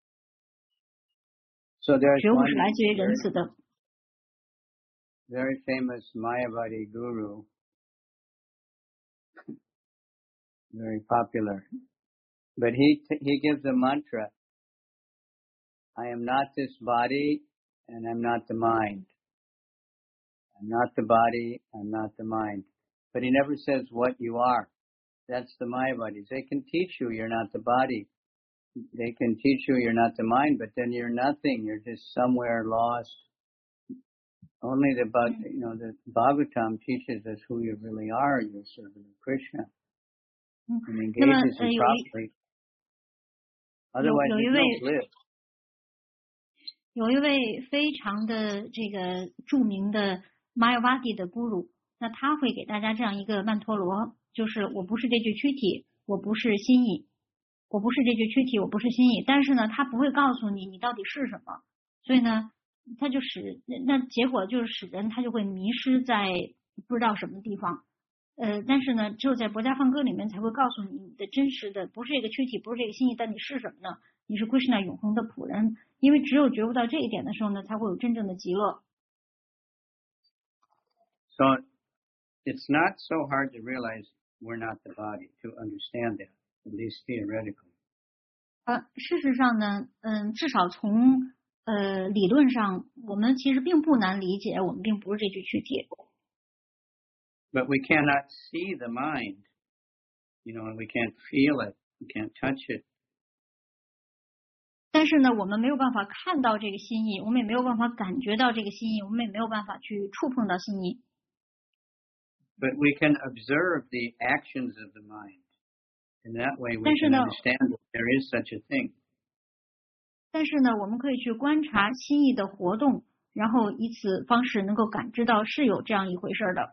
So there's 觉悟 one 是来自于仁 very, 慈的。 very famous Mayavadi guru, very popular, but he he gives a mantra. I am not this body, and I'm not the mind. I'm not the body, I'm not the mind. But he never says what you are. That's the Mayavadis. They can teach you you're not the body. They can teach you you're not the mind, but then you're nothing. You're just somewhere lost. Only the, you know, the Bhagavatam teaches us who you really are. You're a servant of Krishna. And engages you properly. Otherwise, there's no bliss. 有一位非常的这个著名的 Mayavadi 的 guru， 那他会给大家这样一个曼陀罗，就是我不是这具躯体，我不是心意，我不是这具躯体，我不是心意。但是呢，他不会告诉你你到底是什么，所以呢，他就使那结果就是使人他就会迷失在不知道什么地方。呃，但是呢，只有在《薄伽梵歌》里面才会告诉你你的真实的不是这个躯体，不是这个心意，但你是什么呢？你是 Krishna 永恒的仆人，因为只有觉悟到这一点的时候呢，才会有真正的极乐。 So it's not so hard to realize we're not the body, to understand that, at least theoretically. 呃，事实上呢，嗯，至少从呃理论上，我们其实并不难理解，我们并不是这具躯体。 But we cannot see the mind, you know, and we can't feel it, we can't touch it. 但是呢，我们没有办法看到这个心意，我们也没有办法感觉到这个心意，我们也没有办法去触碰到心意。 But we can observe the actions of the mind. In that way, we 但是 can 呢， understand that there is such a thing. 但是呢，我们可以去观察心意的活动，然后以此方式能够感知到是有这样一回事的。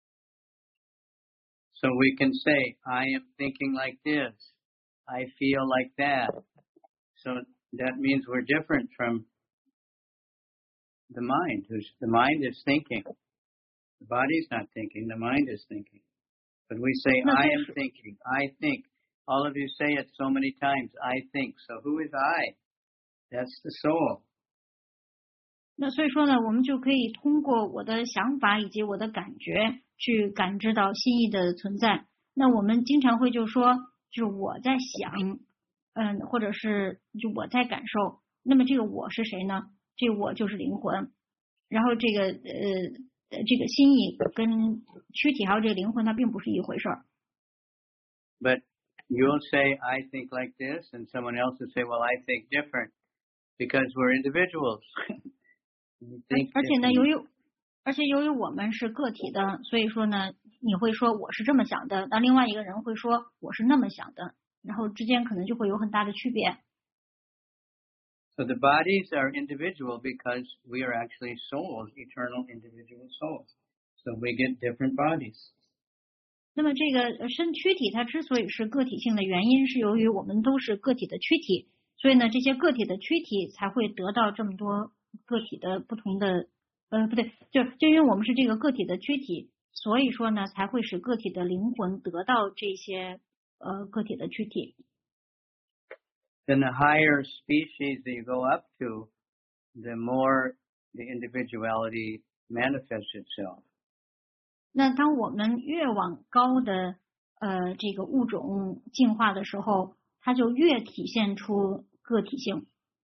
So we can say, I am thinking like this. I feel like that. So that means we're different from the mind. Who's, the mind is thinking. The body's not thinking. The mind is thinking. But we say, No, I so- am thinking. I think. All of you say it so many times. I think. So who is I? That's the soul. 那所以说呢，我们就可以通过我的想法以及我的感觉去感知到心意的存在。那我们经常会就说，就是我在想，嗯，或者是就我在感受。那么这个我是谁呢？这个我就是灵魂。然后这个呃这个心意跟躯体还有这个灵魂，它并不是一回事儿。 But you'll say, I think like this, and someone else will say, well, I think different, because we're individuals. We think 而且呢， different. 由于而且由于我们是个体的，所以说呢，你会说我是这么想的，那另外一个人会说我是那么想的，然后之间可能就会有很大的区别。 So the bodies are individual because we are actually souls, eternal individual souls. So we get different bodies. 那么这个身躯体它之所以是个体性的原因，是由于我们都是个体的躯体，所以呢，这些个体的躯体才会得到这么多个体的不同的，呃，不对，就就因为我们是这个个体的躯体，所以说呢，才会使个体的灵魂得到这些呃个体的躯体。 Then the higher species that you go up to, the more the individuality manifests itself. 那当我们越往高的呃这个物种进化的时候，它就越体现出个体性。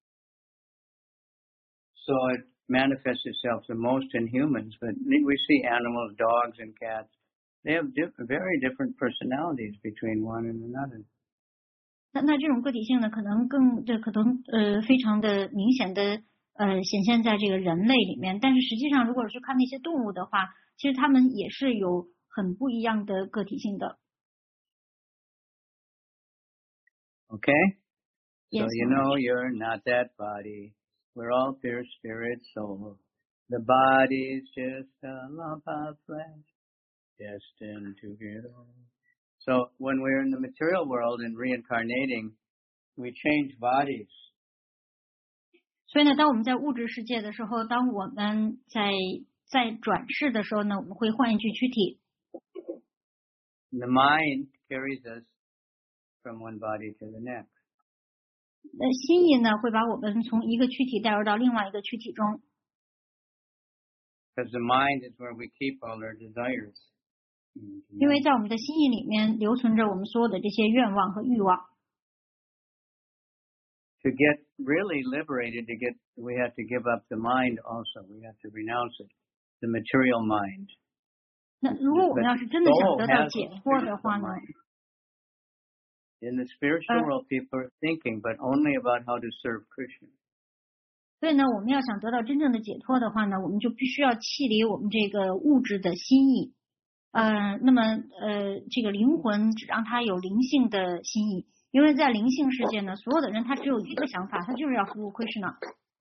So it manifests itself the most in humans, but we see animals, dogs and cats, they have diff- very different personalities between one and another. 那那这种个体性呢，可能更这可能呃非常的明显的呃显现在这个人类里面，但是实际上如果是看那些动物的话，其实它们也是有很不一样的个体性的。 Okay? So Yes, you know you're not that body. We're all pure spirit soul. The body's just a lump of flesh destined to get old. So when we're in the material world and reincarnating, we change bodies. 所以呢，当我们在物质世界的时候，当我们在在转世的时候呢，我们会换一具躯体。 The mind carries us from one body to the next. 呃，心意呢会把我们从一个躯体带入到另外一个躯体中。 Because the mind is where we keep all our desires. 因为在我们的心意里面留存着我们所有的这些愿望和欲望。 To get really liberated, to get, we have to give up the mind also. We have to renounce it, the material mind. 那如果我们要是真的想得到解脱的话呢？ In the spiritual world, people are thinking, but only about how to serve Krishna. 所以呢，我们要想得到真正的解脱的话呢，我们就必须要弃离我们这个物质的心意。呃，那么呃，这个灵魂只让它有灵性的心意，因为在灵性世界呢，所有的人他只有一个想法，他就是要服务 Krishna。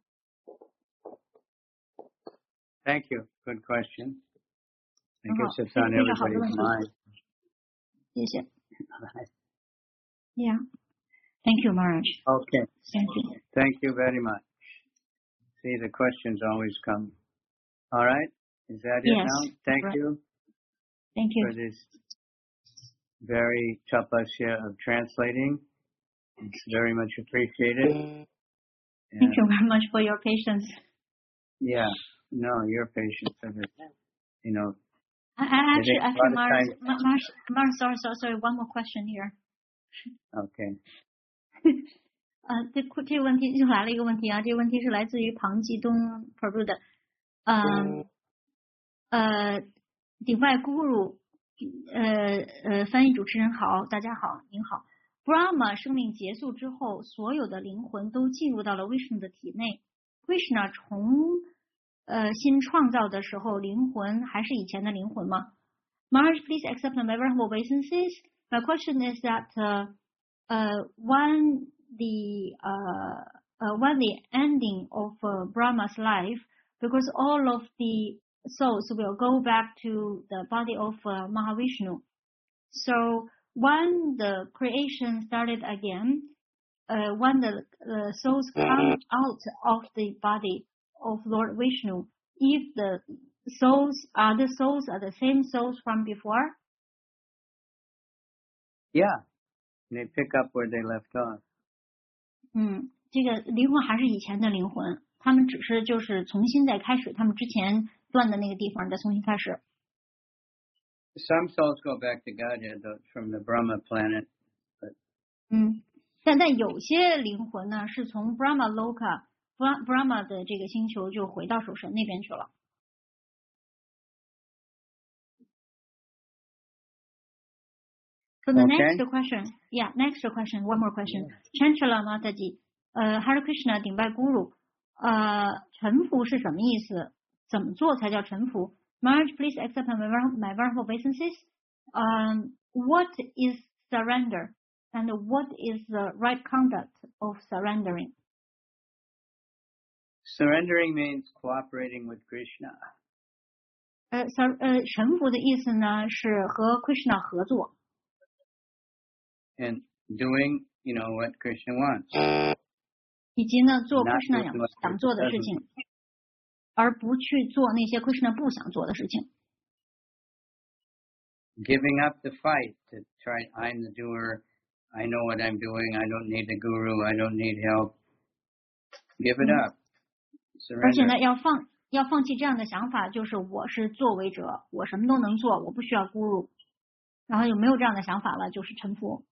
Thank you. Good question. I 很好， guess it's 非 on 非常好的问 everybody's 题， mind. 谢谢。Yeah, thank you, Maharaj. Okay. Thank you. Thank you very much. See, the questions always come. All right. Is that it Yes. now? Thank Right. you Thank for you. this very tapasya of translating. It's very much appreciated. Thank you very much for your patience. Yeah. No, your patience of it. You know. I, I actually, takes a actually, lot of Maharaj, time. Maharaj, Maharaj, sorry, sorry, sorry. One more question here. Okay. 呃，这这个问题就来了一个问题啊，这个问题是来自于庞继东 Prabhu 的，嗯呃，顶外 Guru， 呃呃，翻译主持人好，大家好，您好。Brahma 生命结束之后，所有的灵魂都进入到了 Vishnu 的体内。Krishna 重呃新创造的时候，灵魂还是以前的灵魂吗 ？Maharaj, please accept my very humble obeisances. My question is that uh, uh, when the uh, uh, when the ending of uh, Brahma's life, because all of the souls will go back to the body of uh, Mahavishnu. So when the creation started again, uh, when the uh, souls come out of the body of Lord Vishnu, if the souls are the souls are the same souls from before? Yeah. They pick up where they left off. 嗯，这个灵魂还是以前的灵魂，他们只是就是重新再开始他们之前断的那个地方，再重新开始。 Some souls go back to Godhead from the Brahma planet. But 嗯，但但有些灵魂呢，是从 Brahma Loka Brahma 的这个星球就回到守神那边去了。So the Okay. next question, yeah, next question, one more question. Chanchala Mataji, 呃 Hare Krishna 顶拜 Guru， 呃，臣服是什么意思？怎么做才叫臣服 ？Maharaj, please accept my my very humble obeisances. Um, what is surrender, and what is the right conduct of surrendering? surrendering means cooperating with Krishna. 呃，呃，臣服的意思呢是和 Krishna 合作。 And doing, you know, what Krishna wants. 以及呢，做 Not Krishna doing what 想做的事 Krishna 情 doesn't， 而不去做那些 Krishna 不想做的事情。 Giving up the fight to try, I'm the doer, I know what I'm doing, I don't need the guru, I don't need help. Give it up. 而且呢， Surrender. 要放要放弃这样的想法，就是我是作为者，我什么都能做，我不需要 guru。然后有没有这样的想法了，就是臣服。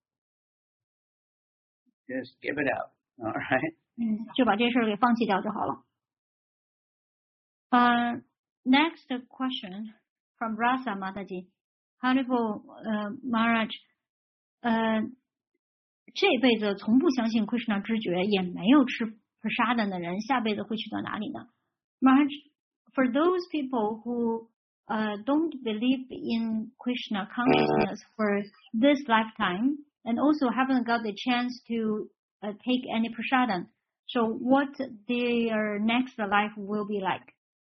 Just give it up. All right. 嗯，就把这事儿给放弃掉就好了。Uh, next question from Rasa Mataji. Honorable uh, Maharaj, 呃，这辈子从不相信 Krishna 知觉，也没有吃 prasadam 的人，下辈子会去到哪里呢？ Maharaj, for those people who uh, don't believe in Krishna consciousness for this lifetime, and also haven't got the chance to uh, take any prasadam, so what their next life will be like?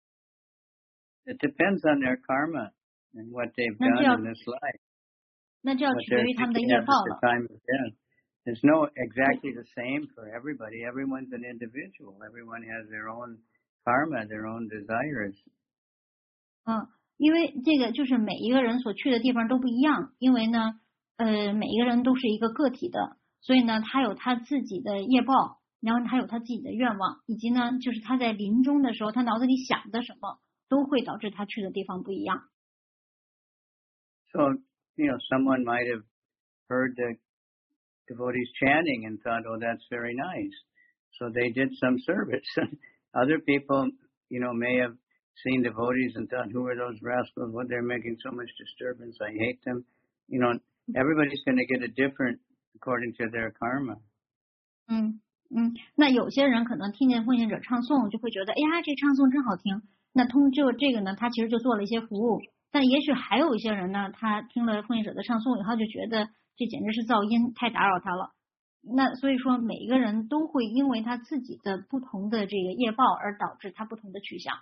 It depends on their karma and what they've 那就要 done in this life. 那就要 What 取决 they're 于他们的 thinking 业 of 报 at the 了。 time of death. There's no exactly the same for everybody. Everyone's an individual. Everyone has their own karma, their own desires. 嗯，因为这个就是每一个人所去的地方都不一样，因为呢，呃，每一个人都是一个个体的，所以呢，他有他自己的业报，然后他有他自己的愿望，以及呢，就是他在临终的时候，他脑子里想的什么，都会导致他去的地方不一样。 So, you know, someone might have heard the devotees chanting and thought, oh, that's very nice. So they did some service. Other people, you know, may have seen devotees and thought, who are those rascals? What, they're making so much disturbance. I hate them. You know, everybody's going to get it different according to their karma. 嗯嗯，那有些人可能听见奉献者唱诵，就会觉得，哎呀，这唱诵真好听。那通就这个呢，他其实就做了一些服务。但也许还有一些人呢，他听了奉献者的唱诵以后，就觉得这简直是噪音，太打扰他了。那所以说，每一个人都会因为他自己的不同的这个业报而导致他不同的取向。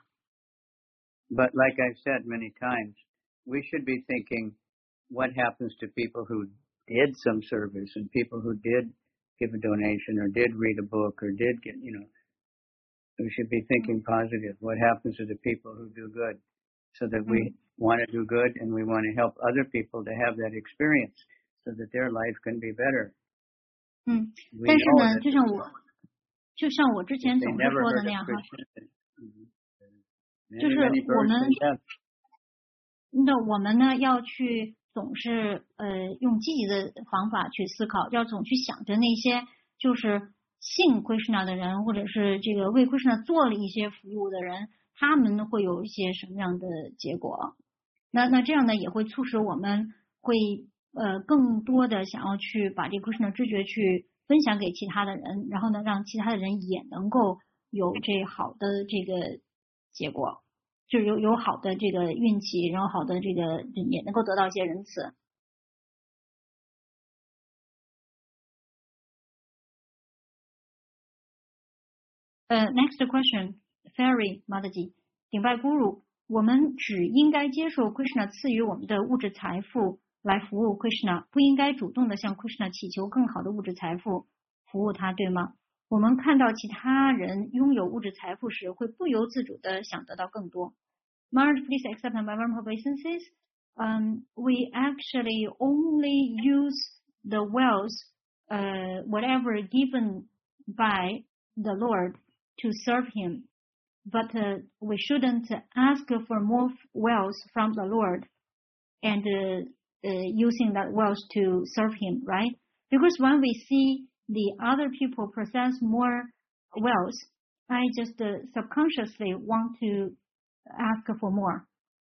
But like I've said many times, we should be thinking what happens to people who did some service and people who did give a donation or did read a book or did get, you know, we should be thinking positive. What happens to the people who do good? So that we want to do good and we want to help other people to have that experience so that their life can be better. 嗯， We 但是 know 呢， that 就像我就像我之 if 前 they 总是 never 说的 heard 那 of 样哈， Krishna, mhm, 就 many, 是 many 我 births 们 and deaths. 那我们呢要去总是呃用积极的方法去思考，要总去想着那些就是信 Krishna 的人，或者是这个为 Krishna 做了一些服务的人，他们会有一些什么样的结果？那那这样呢也会促使我们会呃更多的想要去把这 Krishna 知觉去分享给其他的人，然后呢让其他的人也能够有这好的这个结果。就有有好的这个运气，然后好的这个也能够得到一些仁慈。呃、uh, ，next question, Fairy Mataji, 顶拜 Guru， 我们只应该接受 Krishna 赐予我们的物质财富来服务 Krishna， 不应该主动的向 Krishna 祈求更好的物质财富服务他，对吗？我们看到其他人拥有物质财富时，会不由自主的想得到更多。Maharaj, please accept my warm obeisances. Um, we actually only use the wealth, uh, whatever given by the Lord, to serve Him. But uh, we shouldn't ask for more wealth from the Lord and uh, uh, using that wealth to serve Him, right? Because when we see the other people possess more wealth, I just uh, subconsciously want to ask for more.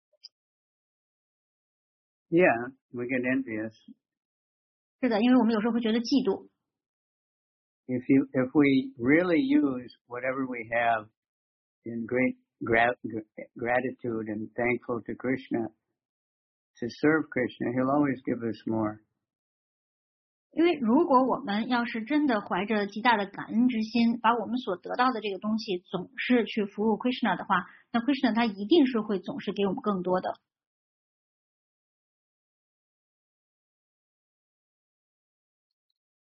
Yeah, we get envious. 是的，因为我们有时候会觉得嫉妒。 If you, if we really use whatever we have in great gra- gratitude and thankful to Krishna to serve Krishna, He'll always give us more. 因为如果我们要是真的怀着极大的感恩之心，把我们所得到的这个东西总是去服务 Krishna 的话，那 Krishna 他一定是会总是给我们更多的。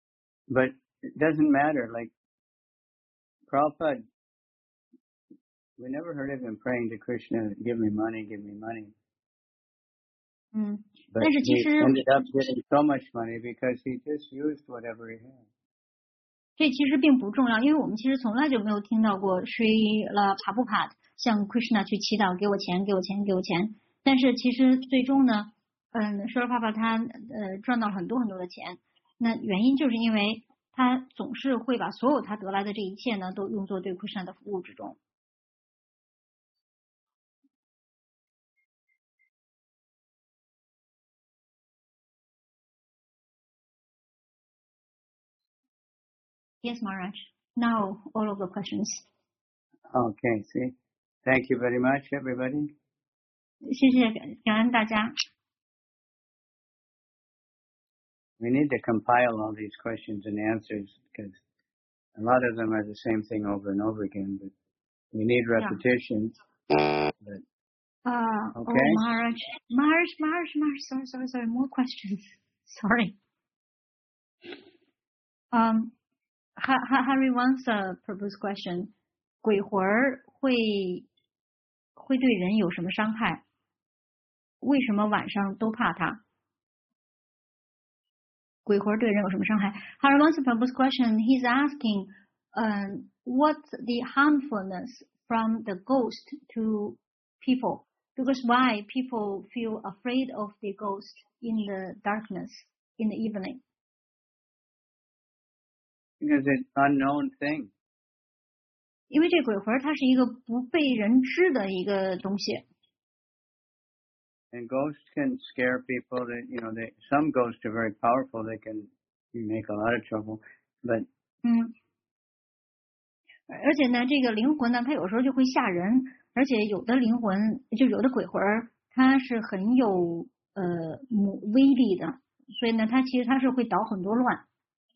But it doesn't matter. Like Prabhupada we never heard of him praying to Krishna, give me money, give me money. 嗯， But 但是其 he 实 ended up getting so much money because he just used whatever he had. 这其实并不重要，因为我们其实从来就没有听到过 Sri La Prabhupada 向 Krishna 去祈祷给我钱，给我钱，给我钱。但是其实最终呢，嗯 ，Sri La Prabhupada 他呃赚到了很多很多的钱。那原因就是因为他总是会把所有他得来的这一切呢，都用作对 Krishna 的服务之中。Yes, Maharaj. Now all of the questions. Okay, see. Thank you very much, everybody. 谢谢感感恩大家。 We need to compile all these questions and answers because a lot of them are the same thing over and over again, but we need repetition. But, Uh, okay. Oh, Maharaj, Maharaj, Maharaj, Maharaj, sorry, sorry, sorry, more questions. Sorry. Um, Ha- Ha- Harry wants a proposed question. 鬼魂儿会会对人有什么伤害？为什么晚上都怕它？鬼魂儿对人有什么伤害 ？Harry wants a proposed question. He's asking, um, what's the harmfulness from the ghost to people? Because why people feel afraid of the ghost in the darkness in the evening? Because it's an unknown thing. 因为这鬼魂儿它是一个不被人知的一个东西。 And ghosts can scare people. That you know, they some ghosts are very powerful. They can make a lot of trouble. But 嗯，而且呢，这个灵魂呢，它有时候就会吓人，而且有的灵魂就有的鬼魂儿，它是很有呃威力的，所以呢，它其实它是会捣很多乱。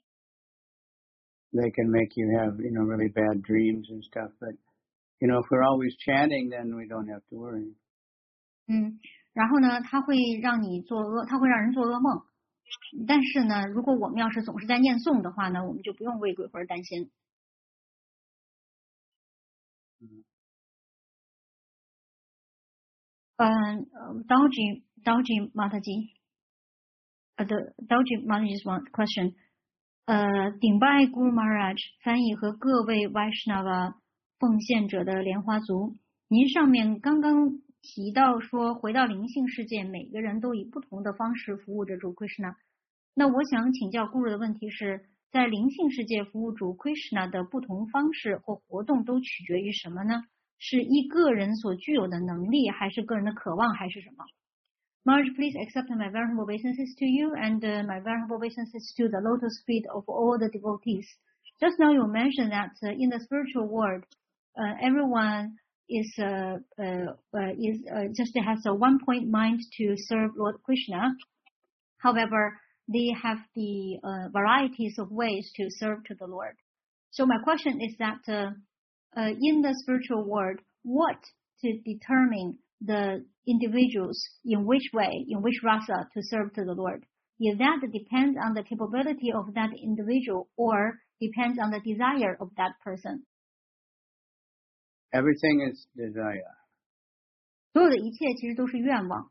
they can make you have you know really bad dreams and stuff. But you know, if we're always chanting, then we don't have to worry. 嗯，然后呢，它会让你做噩，它会让人做噩梦。但是呢，如果我们要是总是在念诵的话呢，我们就不用为鬼魂担心。嗯，道吉道吉马塔吉，呃的道吉马塔吉 one question， 呃，顶拜 Guru Maharaj 翻译和各位 Vaishnava 奉献者的莲花族，您上面刚刚提到说，回到灵性世界，每个人都以不同的方式服务着主 Krishna。那我想请教 Guru 的问题是，在灵性世界服务主 Krishna 的不同方式或活动都取决于什么呢？是一个人所具有的能力，还是个人的渴望，还是什么 ？Marge, please accept my venerable obeisances to you and uh, my venerable obeisances to the lotus feet of all the devotees. Just now you mentioned that uh, in the spiritual world, uh, everyone is uh, uh, uh, is uh, just has a one point mind to serve Lord Krishna. However, they have the uh, varieties of ways to serve to the Lord. So my question is that uh, uh, in the spiritual world, what to determine the individuals in which way, in which rasa to serve to the Lord? If that depends on the capability of that individual or depends on the desire of that person. Everything is desire. 所有的一切其实都是愿望。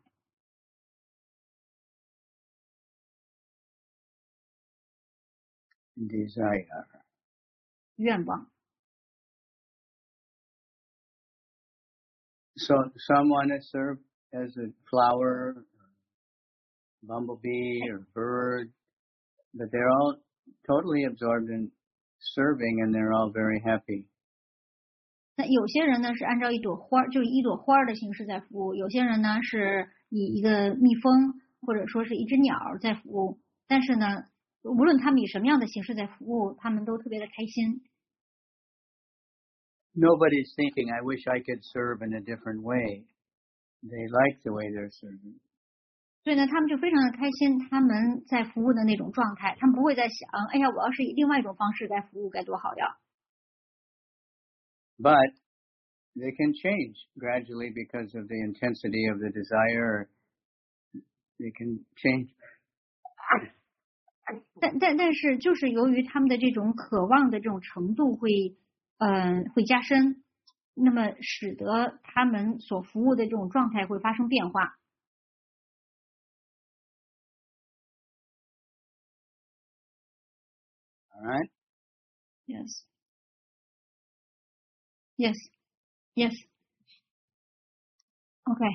Desire. 愿望。 So some want to serve as a flower, bumblebee, or bird, but they're all totally absorbed in serving, and they're all very happy. 那有些人呢是按照一朵花，就是一朵花的形式在服务；有些人呢是以一个蜜蜂或者说是一只鸟在服务。但是呢，无论他们以什么样的形式在服务，他们都特别的开心。 Nobody's thinking, I wish I could serve in a different way. They like the way they're serving. 所以呢，他们就非常的开心，他们在服务的那种状态，他们不会在想，哎呀，我要是以另外一种方式在服务该多好呀。 But they can change gradually because of the intensity of the desire. They can change. 但但但是，就是由于他们的这种渴望的这种程度会，嗯、呃，会加深， 那么使得他们所服务的这种状态会发生变化。 All right? Yes. Yes. Yes. Okay.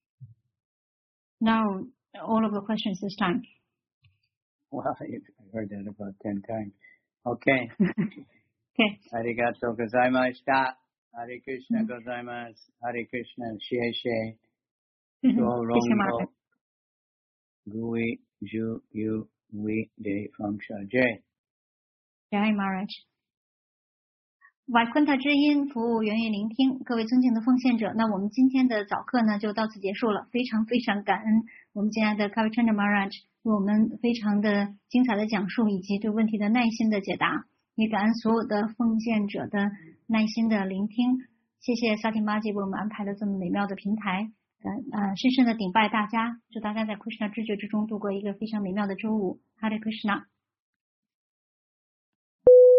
Now all of the questions this time. Well, I heard that about ten times. Okay. Okay. Arigato gozaimashita. Hare Krishna gozaimasu. Hare Krishna shieshe. Go rongo. Gui ju yu wi de feng sha jai. Jai Maharaj。瓦昆塔之音服务源于聆听，各位尊敬的奉献者，那我们今天的早课呢就到此结束了，非常非常感恩我们亲爱的 Kavichandra Maharaj 为我们非常的精彩的讲述以及对问题的耐心的解答，也感恩所有的奉献者的耐心的聆听。谢谢萨提玛吉为我们安排了这么美妙的平台，呃，深深的顶拜大家，祝大家在 Krishna 知觉之中度过一个非常美妙的周五。Hare Krishna。